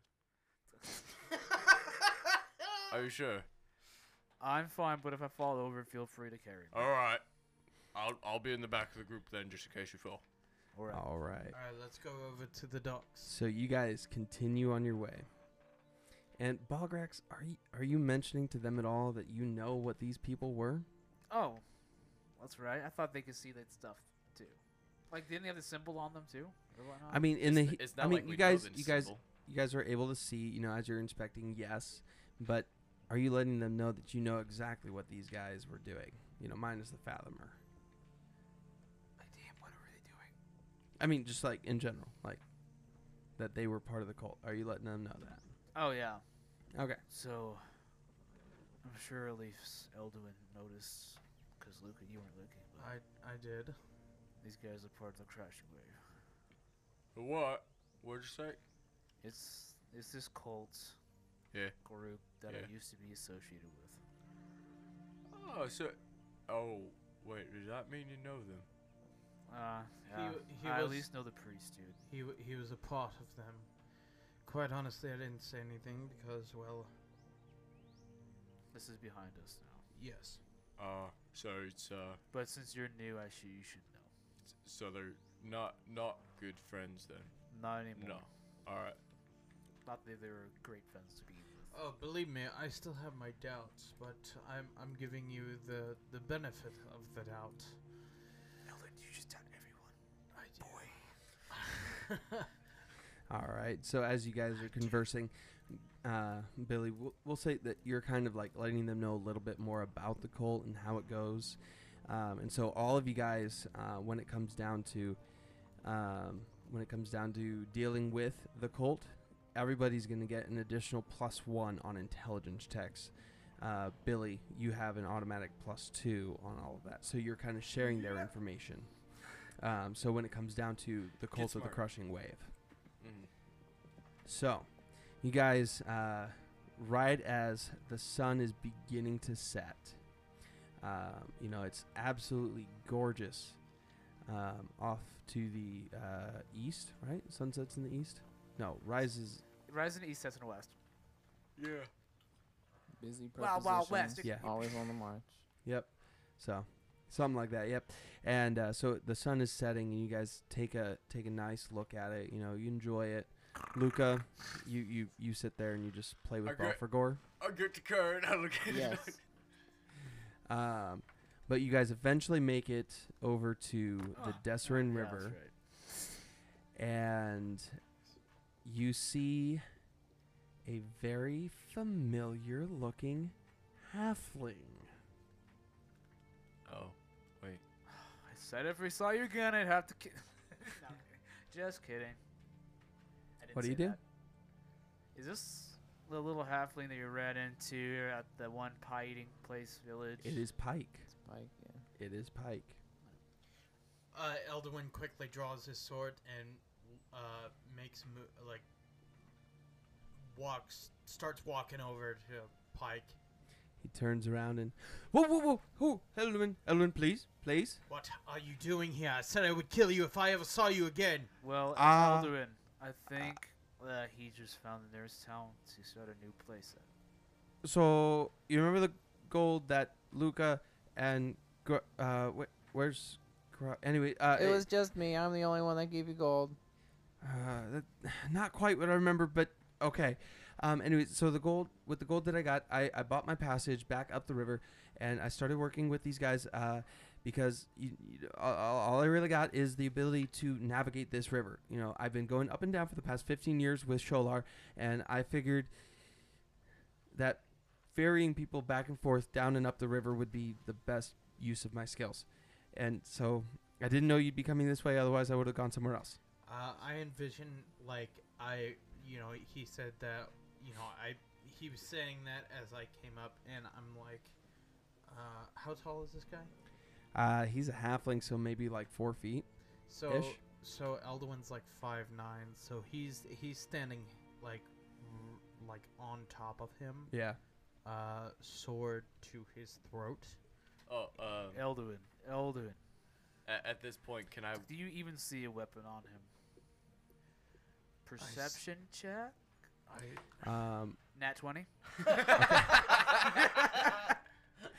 Are you sure? I'm fine, but if I fall over, feel free to carry me. All right. I'll be in the back of the group then, just in case you fall. All right. All right, let's go over to the docks. So you guys continue on your way. And Balgrax, are you mentioning to them at all that you know what these people were? Oh, that's right. I thought they could see that stuff too. Like, didn't they have the symbol on them too? Or whatnot? I mean, It's not like we know the symbol. you guys are able to see, you know, as you're inspecting, yes, but are you letting them know that you know exactly what these guys were doing? You know, minus the Fathomer. Damn, what were they doing? I mean, just like in general, like that they were part of the cult. Are you letting them know that? Oh yeah. Okay. So, I'm sure at least Elduin noticed, because Luca, you weren't looking. But I did. these guys are part of the crashing wave. What? What'd you say? It's this cult Yeah. group that Yeah. I used to be associated with. Oh, so. Oh, wait. Does that mean you know them? Yeah, he I at was- least know the priest, dude. He was a part of them. Quite honestly, I didn't say anything because, well, This is behind us now. yes. So it's But since you're new, you should know. so they're not good friends then. Not anymore. No. All right. Not that they were great friends to begin with. Oh, believe me, I still have my doubts, but I'm giving you the benefit of the doubt. Elden, you just tell everyone. I do. All right. So as you guys are conversing, Billy, we'll say that you're kind of like letting them know a little bit more about the cult and how it goes. And so all of you guys, when it comes down to dealing with the cult, everybody's going to get an additional +1 on intelligence checks. Billy, you have an automatic +2 on all of that. So you're kind of sharing their information. So when it comes down to the cult of the smart. crushing wave. Mm-hmm. So, you guys, right as the sun is beginning to set, you know, it's absolutely gorgeous off to the east, right? Sunsets in the east? No, rises. Rise in the east, sets in the west. Yeah. Busy Wild, wild prepositions, west. Yeah. always on the march. Yep. So, something like that. Yep. And so the sun is setting, and you guys take a nice look at it. You know, you enjoy it. Luca, you sit there and you just play with Okay. Belphegor. I get the card. I look at Yes. But you guys eventually make it over to the Desserin Yeah, River, that's right. and you see a very familiar-looking halfling. Oh, wait. I said if we saw you again, I'd have to kill. No, I'm kidding. Just kidding. I didn't What do you say do? that. Is this the little halfling that you ran into at the one pie-eating place village? It is Pike. Spike, yeah. It is Pike. Elduin quickly draws his sword and starts walking over to Pike. He turns around and, whoa, Elwin, please. What are you doing here? I said I would kill you if I ever saw you again. Well, Ah. Alduin, I think that he just found the nearest town to start a new place at. So you remember the gold that Luca and where's anyway? It was just me. I'm the only one that gave you gold. Not quite what I remember, but okay. Anyway, so the gold that I got, I bought my passage back up the river, and I started working with these guys because all I really got is the ability to navigate this river. You know, I've been going up and down for the past 15 years with Sholar, and I figured that ferrying people back and forth down and up the river would be the best use of my skills. And so I didn't know you'd be coming this way, otherwise I would have gone somewhere else. I envision he said that, he was saying that as I came up, and I'm like, how tall is this guy? He's a halfling, so maybe like 4 feet. So Ish. so Elduin's like 5'9", so he's standing like on top of him, Yeah. sword to his throat. Oh, Elduin, at this point, can I? do you even see a weapon on him? Perception check? Um, Nat 20?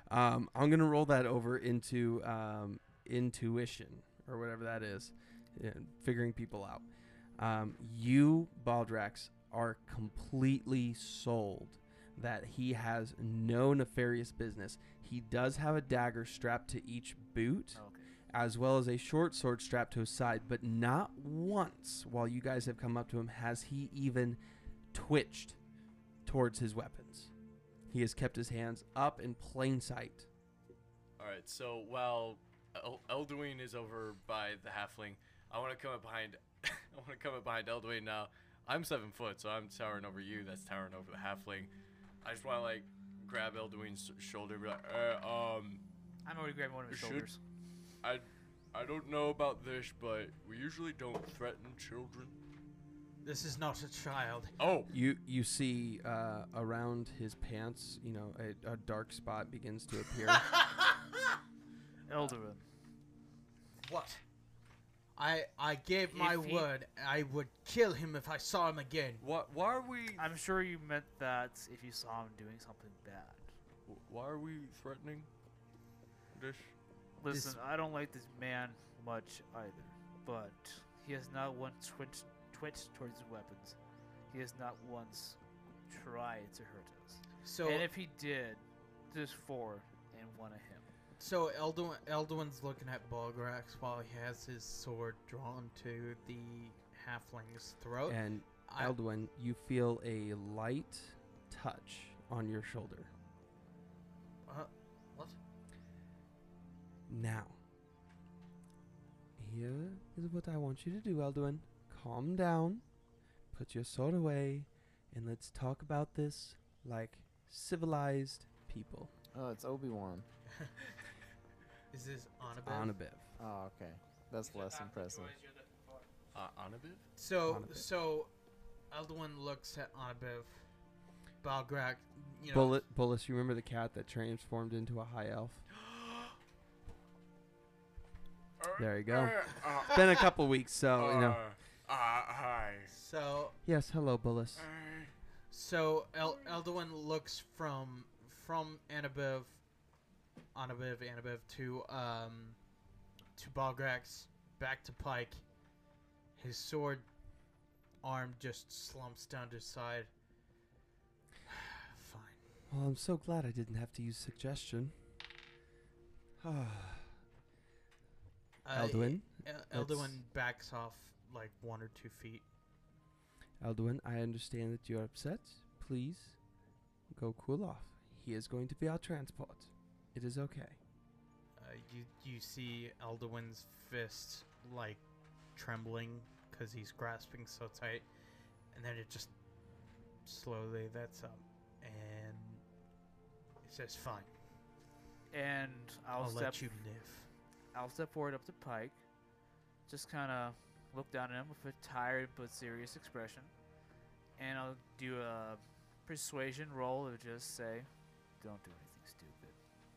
I'm gonna roll that over into intuition or whatever that is, figuring people out. You, Baldrax, are completely sold that he has no nefarious business. He does have a dagger strapped to each boot, Okay. as well as a short sword strapped to his side, but not once while you guys have come up to him has he even twitched towards his weapons. He has kept his hands up in plain sight. All right. So while Elduin is over by the halfling, I want to come up behind. I want to come up behind Elduin now. I'm 7 foot, so I'm towering over you. That's towering over the halfling. I just want to like grab Elduin's shoulder, and be like, I'm already grabbing one of his Should- shoulders. I don't know about this, but we usually don't threaten children. This is not a child. Oh, You see around his pants, a dark spot begins to appear. Elduin. What? I gave my If he- word I would kill him if I saw him again. why are we? I'm sure you meant that if you saw him doing something bad. Why are we threatening this? Listen, I don't like this man much either, but he has not once twitched towards his weapons. He has not once tried to hurt us. So And if he did, there's 4 and 1 of him. so Elduin's looking at Balgrax while he has his sword drawn to the halfling's throat. And I- Elduin, you feel a light touch on your shoulder. What? Now, here is what I want you to do, Elduin. Calm down, put your sword away, and let's talk about this like civilized people. Oh, it's Obi-Wan. Is this Anabiv. Oh, okay. That's less impressive. Anabiv? So Anabiv. so Elduin looks at Anabiv. Balgrax, you know. Bullis, you remember the cat that transformed into a high elf? There you go. It's been a couple weeks, so, Hi. So Yes, hello, Bullis. So Elduin looks from Anabiv to Balgrax, back to Pike. His sword arm just slumps down to his side. Fine. Well, I'm so glad I didn't have to use suggestion. Elduin, Elduin backs off like 1 or 2 feet. Elduin, I understand that you're upset. Please go cool off. He is going to be our transport. It is okay. You see Elduin's fist like trembling because he's grasping so tight, and then it just slowly lets up, and it says, "Fine, And I'll step let you live." I'll step forward up to Pike, just kind of look down at him with a tired but serious expression, and I'll do a persuasion roll of just say, "Don't do anything stupid."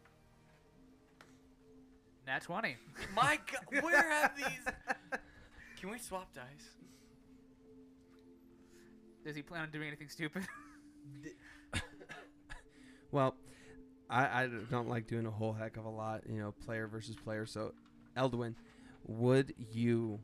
Nat 20. My God, where have these? Can we swap dice? Does he plan on doing anything stupid? Well, I don't like doing a whole heck of a lot, player versus player. So, Elduin, would you,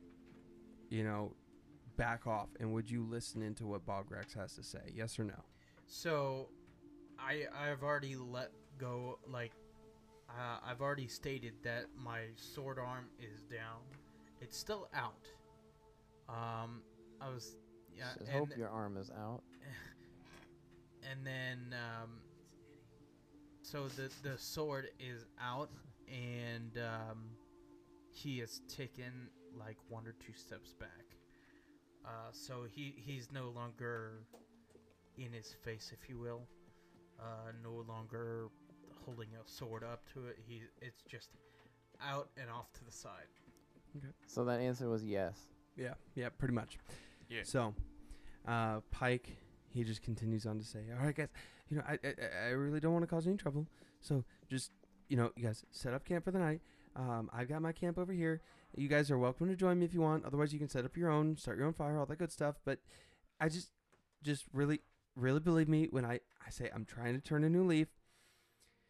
back off, and would you listen into what Balgrax has to say? Yes or no? So, I've already let go. I've already stated that my sword arm is down. It's still out. I was Just hope your arm is out. and then so the sword is out, and he has taken like 1 or 2 steps back. So he's no longer in his face, if you will. No longer holding a sword up to it. It's just out and off to the side. So that answer was yes. Yeah, pretty much. Yeah. So, Pike, he just continues on to say, "All right, guys, I really don't want to cause any trouble. So just, you guys set up camp for the night. I've got my camp over here. You guys are welcome to join me if you want. Otherwise, you can set up your own, start your own fire, all that good stuff. But I just really, really believe me when I say I'm trying to turn a new leaf.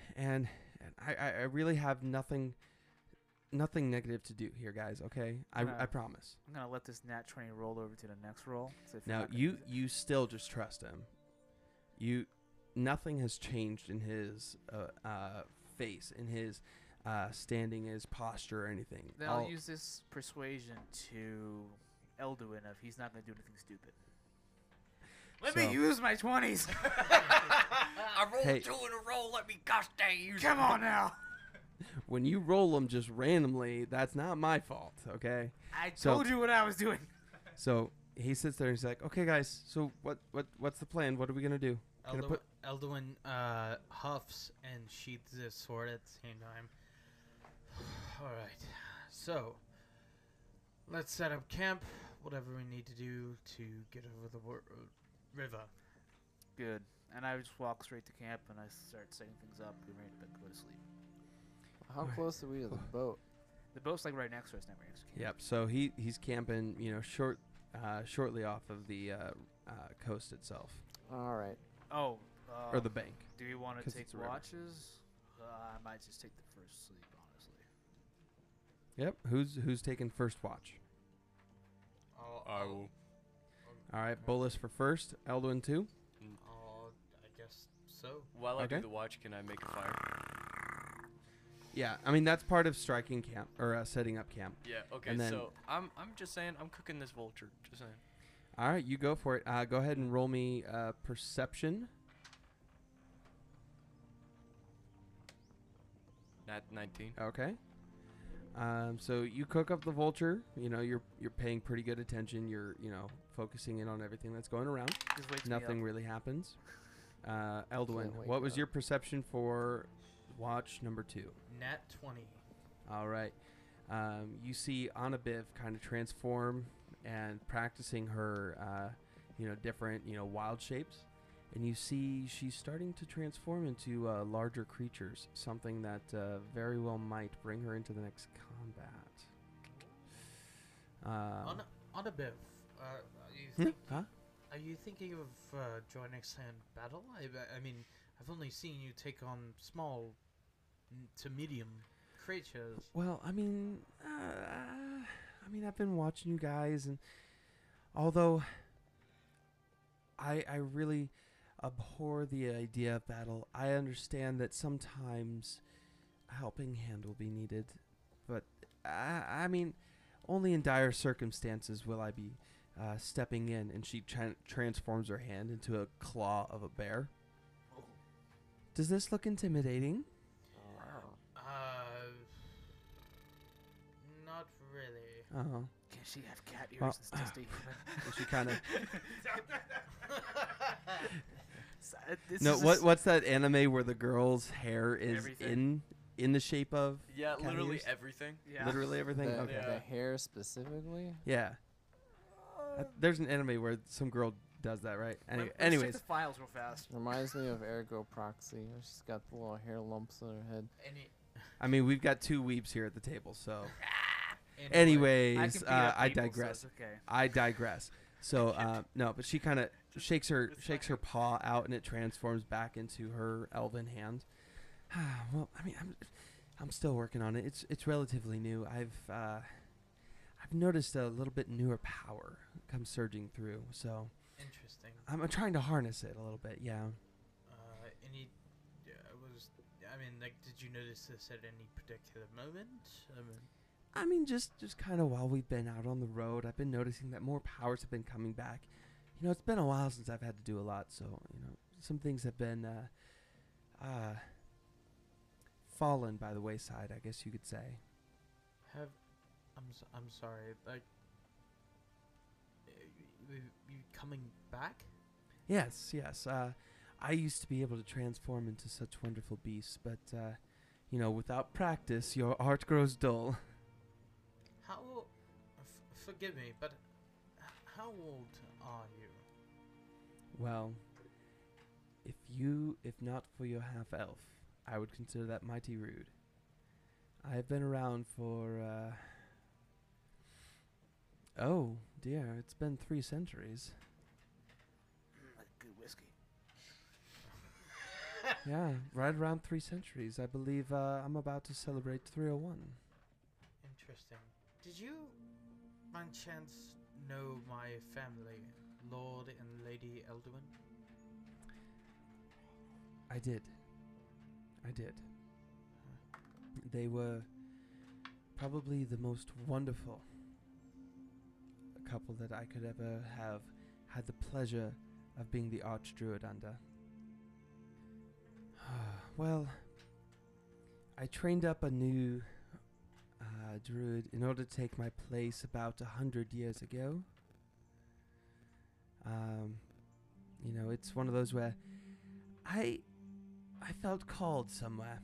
and I really have nothing negative to do here, guys. Okay, I Alright. promise. I'm gonna let this nat 20 roll over to the next roll. So if you're Now not gonna you use it- you still just trust him. Nothing has changed in his face, in his standing, his posture, or anything. Then I'll use this persuasion to Elduin if he's not gonna do anything stupid. Let So- me use my 20s. I rolled Hey. 2 in a row. Let me gosh dang use Come it. on now. When you roll them just randomly, that's not my fault. Okay. I So- told you what I was doing. So he sits there and he's like, "Okay, guys. So what's the plan? What are we gonna do?" Gonna put- Elduin huffs and sheathes his sword at the same time. Alright, so let's set up camp, whatever we need to do to get over the river. Good. And I just walk straight to camp and I start setting things up, get ready to go to sleep. How Alright. close are we to the boat? The boat's like right next to us, never next to camp. Yep. So he's camping, shortly off of the coast itself, All right. Oh. or the bank. Do you want to 'cause take it's a river. watches? I might just take the first sleep, honestly. Yep. Who's taking first watch? I will. All right. Bolus for first. Elduin 2. I guess so. While I Okay. do the watch, can I make a fire? Yeah. I mean that's part of striking camp or setting up camp. Yeah. Okay. And then- So I'm just saying I'm cooking this vulture. Just saying. All right. You go for it. Go ahead and roll me perception. Nat 19. Okay. So you cook up the vulture. You're paying pretty good attention. You're focusing in on everything that's going around. Just wakes Nothing me up. really happens. Elduin, Can't wake what you was up. your perception for watch number 2? Nat 20. All right. You see Anabiv kind of transform and practicing her, different, wild shapes. And you see she's starting to transform into larger creatures, something that very well might bring her into the next combat. On a Biv, Huh? are you thinking of joining us in battle? I mean, I've only seen you take on small to medium creatures. Well, I mean, I've been watching you guys, and although I really abhor the idea of battle, I understand that sometimes a helping hand will be needed. But I mean, only in dire circumstances will I be stepping in. And she transforms her hand into a claw of a bear. Does this look intimidating? Not really. Oh. Can she have cat ears Well, and still stay human? She kind of. This No, is what's that anime where the girl's hair is Everything. in the shape of Yeah, cat literally ears? everything. Yeah. Literally everything? The, Okay. Yeah. the hair specifically? Yeah. There's an anime where some girl does that, right? Let's check Anyways, the files real fast. Reminds me of Ergo Proxy. Where she's got the little hair lumps on her head. I mean, we've got two weebs here at the table, so. I Anyways, can beat up I people, so digress. it's okay. I digress. So, no, but she kind of shakes her paw out, and it transforms back into her elven hand. Well, I mean, I'm still working on it. It's relatively new. I've noticed a little bit newer power come surging through. So Interesting. I'm trying to harness it a little bit. Yeah. Did you notice this at any particular moment? I mean, just kind of while we've been out on the road, I've been noticing that more powers have been coming back. It's been a while since I've had to do a lot, so some things have been fallen by the wayside, I guess you could say. I'm sorry. Like, you coming back? Yes. I used to be able to transform into such wonderful beasts, but without practice, your art grows dull. How? Forgive me, but how old are you? Well, if not for your half elf, I would consider that mighty rude. I have been around for, oh dear, it's been 3 centuries. Like good whiskey. Yeah, right around 3 centuries. I believe I'm about to celebrate 301. Interesting. Did you, by chance, know my family, Lord and Lady Elduin? I did. They were probably the most wonderful couple that I could ever have had the pleasure of being the Archdruid under. Well, I trained up a new druid in order to take my place about 100 years ago. It's one of those where I felt called somewhere.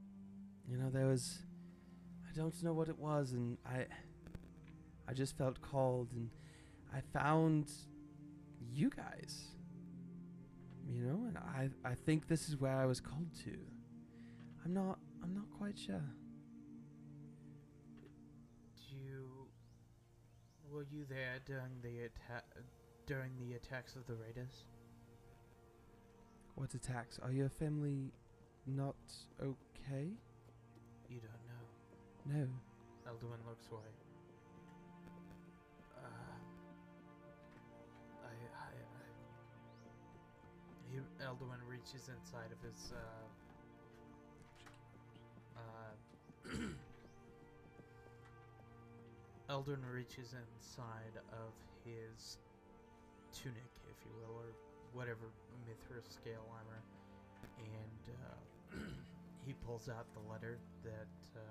I don't know what it was, and I just felt called, and I found you guys. And I think this is where I was called to. I'm not quite sure. Were you there during the attacks of the raiders? What attacks? Are your family not okay? You don't know. No. Elduin looks away. Elduin reaches inside of his Elduin reaches inside of his tunic, if you will, or whatever Mithril scale armor, and he pulls out the letter that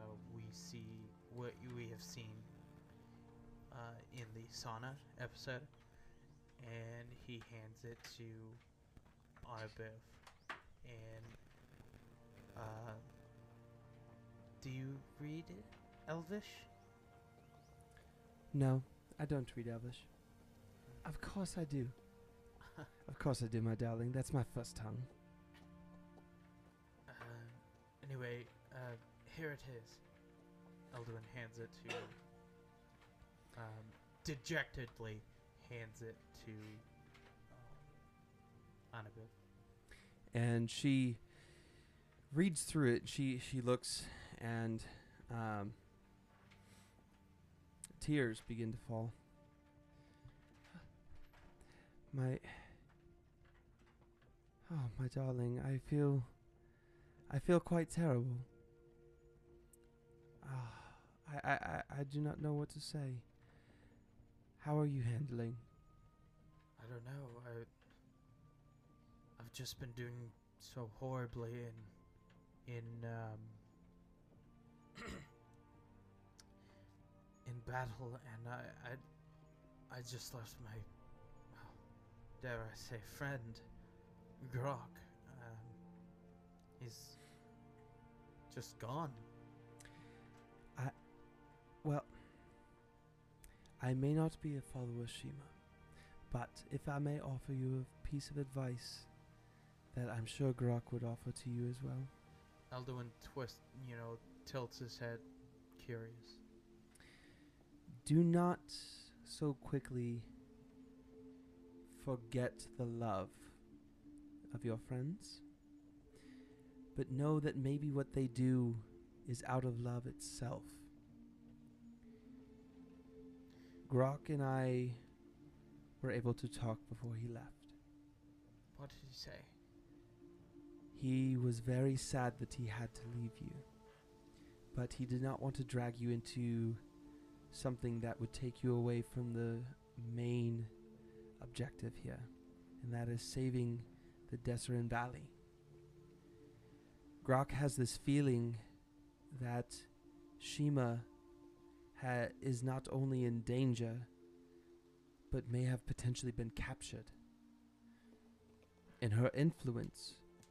we have seen in the sauna episode, and he hands it to Arbev. And do you read Elvish? No, I don't read Elvish. Of course I do. Of course I do, my darling. That's my first tongue. Anyway, here it is. Elduin hands it to... dejectedly hands it to Annabeth. And she reads through it. She looks, and tears begin to fall. My darling, I feel quite terrible. I do not know what to say. How are you handling? I don't know. I've just been doing so horribly in battle, and I just lost my, dare I say, friend, Grok. He's just gone. I may not be a follower of Shima, but if I may offer you a piece of advice that I'm sure Grok would offer to you as well. Elduin tilts his head, curious. Do not so quickly forget the love of your friends, but know that maybe what they do is out of love itself. Grok and I were able to talk before he left. What did he say? He was very sad that he had to leave you, but he did not want to drag you into something that would take you away from the main objective here, and that is saving the Desserin Valley. Grok has this feeling that Shima is not only in danger, but may have potentially been captured. And her influence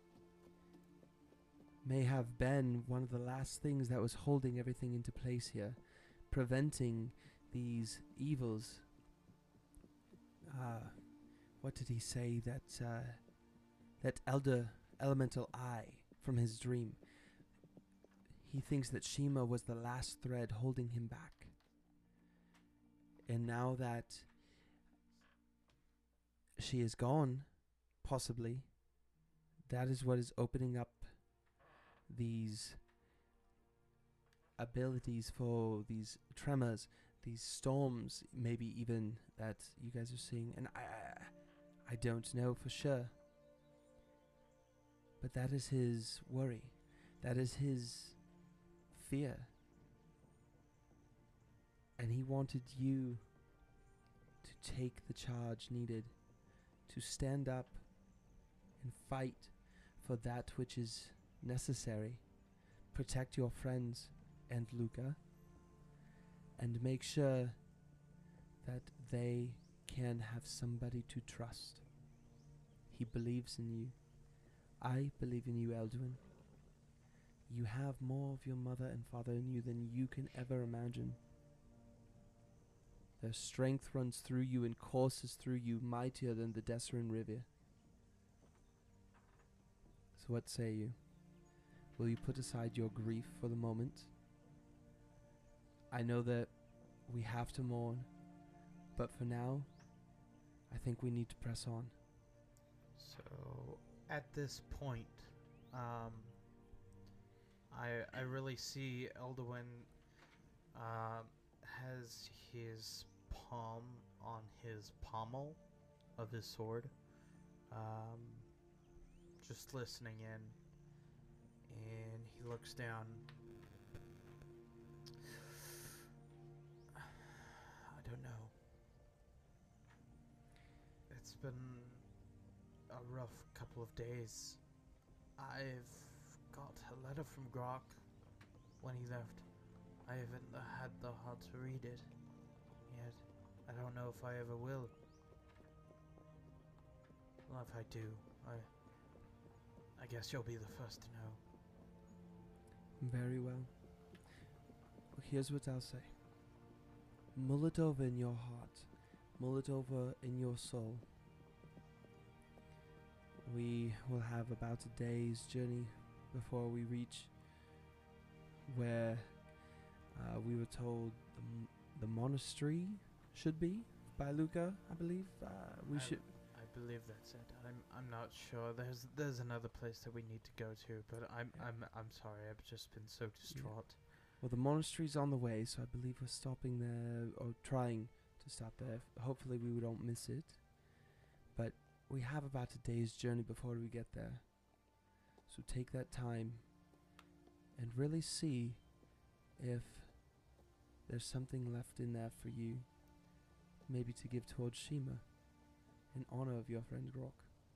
may have been one of the last things that was holding everything into place here, preventing these evils. What did he say? That elder elemental eye from his dream. He thinks that Shima was the last thread holding him back. And now that she is gone, possibly, that is what is opening up these abilities for these tremors, these storms, maybe even that you guys are seeing. And I don't know for sure. But that is his worry. That is his fear. And he wanted you to take the charge needed to stand up and fight for that which is necessary. Protect your friends and Luca, and make sure that they can have somebody to trust. He believes in you. I believe in you, Elduin. You have more of your mother and father in you than you can ever imagine. Their strength runs through you and courses through you, mightier than the Desserin River. So what say you? Will you put aside your grief for the moment? I know that we have to mourn, but for now, I think we need to press on. So at this point, I really see Elduin has his palm on his pommel of his sword, just listening in, and he looks down. I don't know. It's been a rough couple of days. I've got a letter from Grok when he left. I haven't had the heart to read it yet. I don't know if I ever will. Well, if I do, I guess you'll be the first to know. Very well. Well, here's what I'll say. Mull it over in your heart. Mull it over in your soul. We will have about a day's journey before we reach where we were told the monastery should be by Luca, I believe. We should. I believe that's it. I'm not sure. There's another place that we need to go to, but I'm sorry. I've just been so distraught. Well, the monastery's on the way, so I believe we're stopping there, or trying to stop there. Hopefully we don't miss it. But we have about a day's journey before we get there. So take that time and really see if there's something left in there for you, maybe to give towards Shima, in honor of your friend Grok.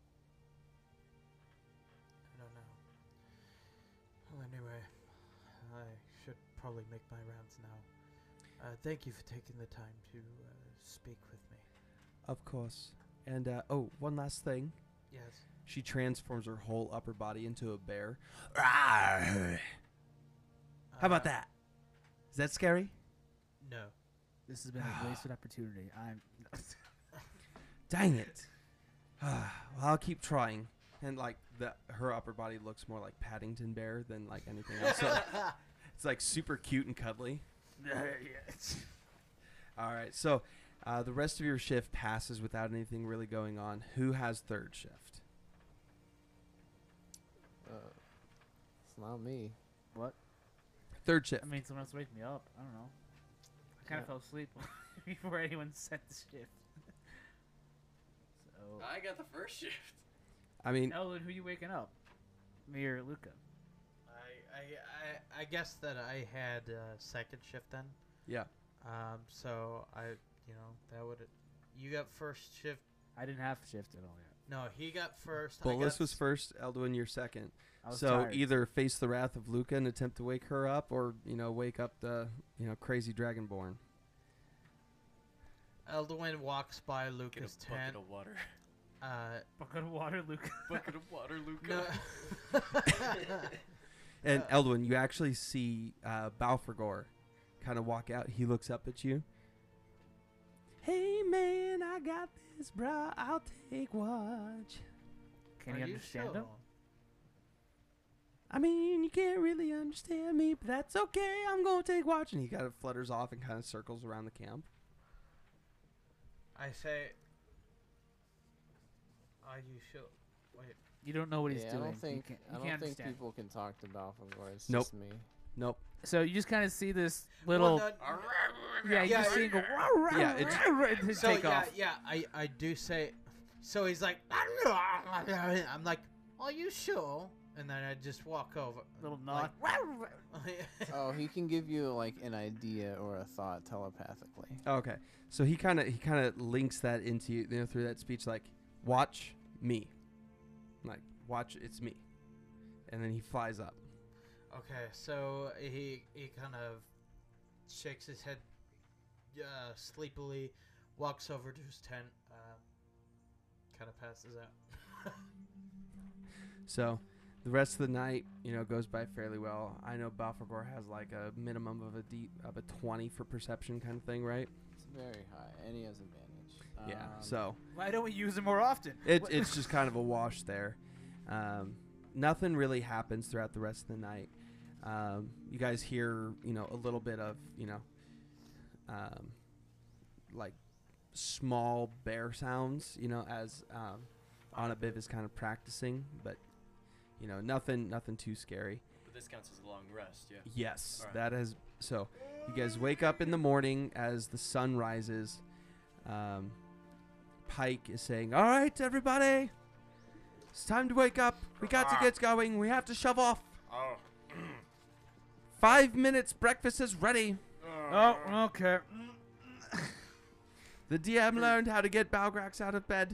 I don't know. Well, anyway, I should probably make my rounds now. Thank you for taking the time to speak with me. Of course. And, one last thing. Yes. She transforms her whole upper body into a bear. How about that? Is that scary? No. This has been a wasted opportunity. Dang it. Well, I'll keep trying. And, like, her upper body looks more like Paddington Bear than, like, anything else. So it's, like, super cute and cuddly. All right, so the rest of your shift passes without anything really going on. Who has third shift? It's not me. What? Third shift. I mean, someone else wake me up. I don't know. I kind of fell asleep before anyone set the shift. So, I got the first shift. I mean, Ellen, who you waking up? Me or Luca? I guess that I had second shift then. yeah. So that would. You got first shift. I didn't have shift at all yet. No, he got first. Bolus was first, Elduin you're second. I was So tired. either face the wrath of Luca and attempt to wake her up, or, wake up the, crazy Dragonborn. Elduin walks by Get Luca's a bucket tent. of water. Bucket of water, Luca. Bucket of water, Luca. No. And Elduin, you actually see Balfragor kind of walk out. He looks up at you. Hey, man, I got this, bro. I'll take watch. Can you understand him? I mean, you can't really understand me, but that's okay. I'm going to take watch. And he kind of flutters off and kind of circles around the camp. I say, are you sure? Wait, You don't know what he's Yeah, doing. I don't think you I don't can't think understand. people can talk to Balfagor. It's Nope. just me. Nope. So you just kind of see this little. Well, yeah, you yeah, just see him go. Yeah, it's- and then so take yeah, off. yeah, I do say. So he's like, I'm like, are you sure? And then I just walk over. Little nod. Oh, he can give you like an idea or a thought telepathically. Okay. So he kind of links that into you know, through that speech, like, watch me. Like, watch, it's me. And then he flies up. Okay, so he kind of shakes his head sleepily, walks over to his tent, kind of passes out. So the rest of the night, you know, goes by fairly well. I know Balfagor has like a minimum of a 20 for perception kind of thing, right? It's very high, and he has advantage. Yeah. So Why don't we use him more often? it's just kind of a wash there. Nothing really happens throughout the rest of the night. You guys hear, you know, a little bit of, you know, like small bear sounds, you know, as Anabiv is kind of practicing, but you know, nothing too scary. But this counts as a long rest, yeah. Yes, Alright. that is. So you guys wake up in the morning as the sun rises. Pike is saying, "All right, everybody, it's time to wake up. We got to get going. We have to shove off. Oh. 5 minutes. Breakfast is ready." Oh, okay. The DM learned how to get Balgrax out of bed.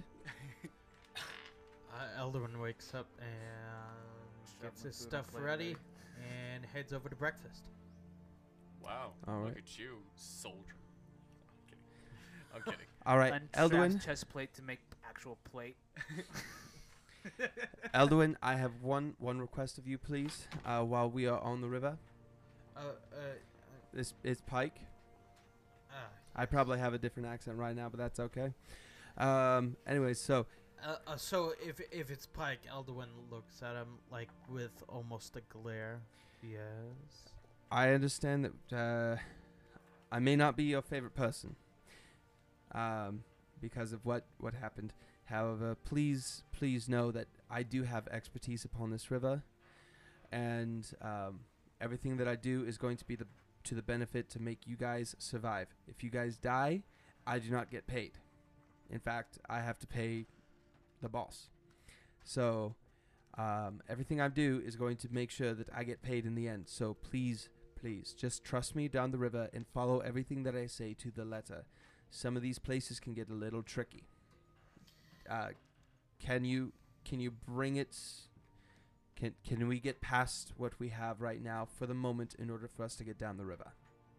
Elderman wakes up and gets his stuff ready and heads over to breakfast. Wow. All Look right. at you, soldier. I'm kidding. All right, Unstraps Elduin. chest plate to make actual plate. Elduin, I have one request of you, please. While we are on the river, this is Pike. I probably have a different accent right now, but that's okay. Anyways, so So if it's Pike, Elduin looks at him like with almost a glare. Yes. I understand that I may not be your favorite person because of what happened. However, please know that I do have expertise upon this river, and everything that I do is going to be to the benefit to make you guys survive. If you guys die, I do not get paid. In fact, I have to pay the boss. So everything I do is going to make sure that I get paid in the end. So please, just trust me down the river and follow everything that I say to the letter. Some of these places can get a little tricky. Can you bring it? Can we get past what we have right now for the moment in order for us to get down the river?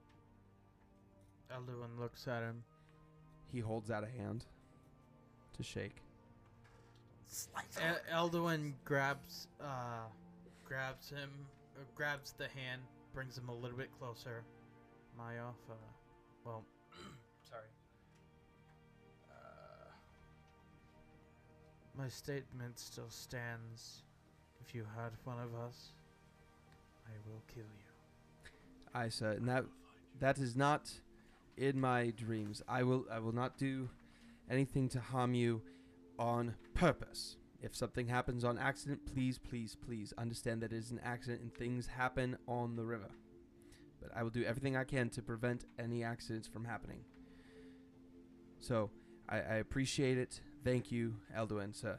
Elduin looks at him. He holds out a hand to shake. Elduin grabs him, grabs the hand, brings him a little bit closer. Mayoff, sorry. My statement still stands. If you hurt one of us, I will kill you. Aye, sir, and that is not in my dreams. I will not do anything to harm you on purpose. If something happens on accident, please understand that it is an accident and things happen on the river. But I will do everything I can to prevent any accidents from happening. So, I appreciate it. Thank you, Elduin, sir.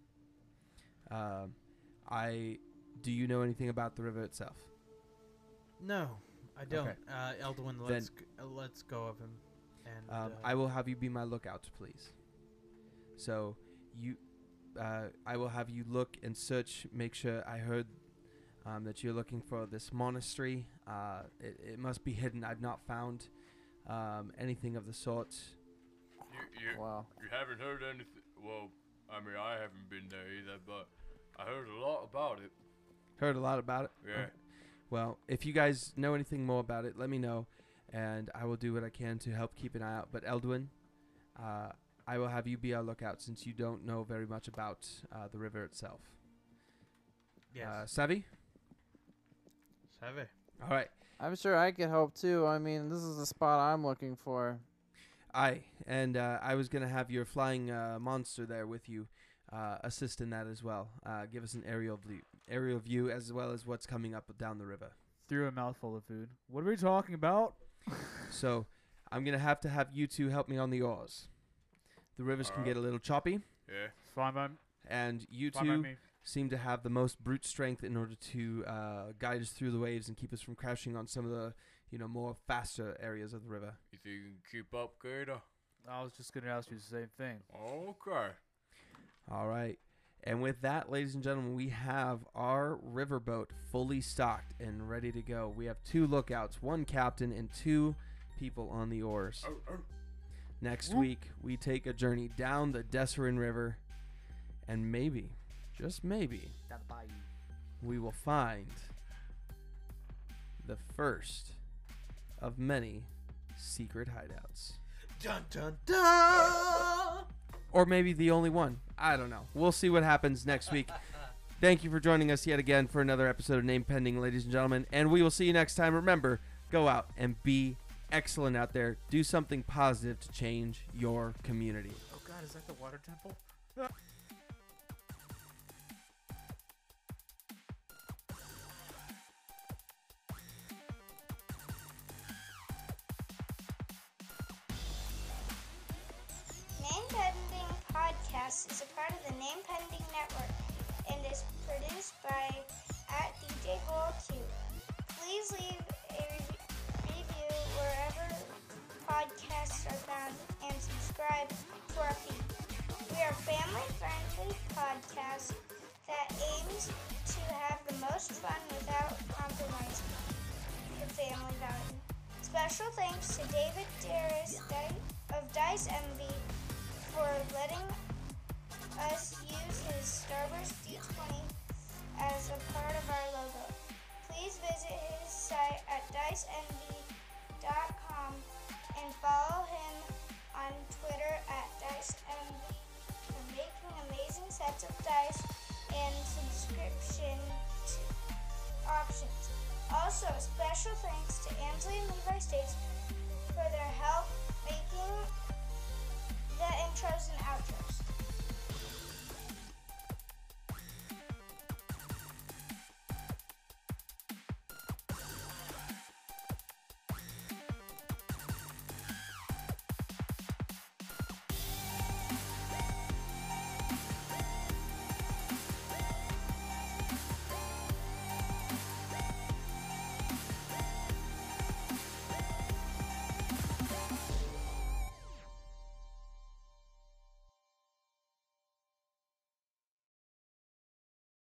Do you know anything about the river itself? No, I don't. Okay. Elduin lets go of him, and I will have you be my lookout, please. So, I will have you look and search. Make sure I heard that you're looking for this monastery. It must be hidden. I've not found anything of the sort. Wow. You haven't heard anything? Well, I mean, I haven't been there either, but I heard a lot about it. Heard a lot about it? Yeah. Okay. Well, if you guys know anything more about it, let me know, and I will do what I can to help keep an eye out. But Elduin, I will have you be our lookout since you don't know very much about the river itself. yes, Savvy? Savvy. All right. I'm sure I could help too. I mean, this is the spot I'm looking for. Aye, and I was going to have your flying monster there with you assist in that as well. Give us an aerial view as well as what's coming up down the river. Through a mouthful of food. What are we talking about? So I'm going to have you two help me on the oars. The rivers can get a little choppy, Yeah. Fine by, and you fine by two me. seem to have the most brute strength in order to guide us through the waves and keep us from crashing on some of the, more faster areas of the river. You think you can keep up, Gator? I was just going to ask you the same thing. Okay. All right. And with that, ladies and gentlemen, we have our riverboat fully stocked and ready to go. We have 2 lookouts, 1 captain, and 2 people on the oars. Next week, we take a journey down the Desserin River, and maybe, just maybe, Down the bayou. we will find the first of many secret hideouts. Dun dun dun! Or maybe the only one. I don't know. We'll see what happens next week. Thank you for joining us yet again for another episode of Name Pending, ladies and gentlemen. And we will see you next time. Remember, go out and be excellent out there. Do something positive to change your community. Oh God, is that the water temple? Name Pending Podcast is a part of the Name Pending Network and is produced by @DJ2. Please leave a review wherever podcasts are found and subscribe to our feed. We are a family-friendly podcast that aims to have the most fun without compromising the family value. Special thanks to David Darris of Dice Envy for letting us use his Starburst D20 as a part of our logo. Please visit his site at diceenvy.com and follow him on Twitter at diceenvy for making amazing sets of dice and subscription options. Also, special thanks to Ansley and Levi States for their help making the intros and outros.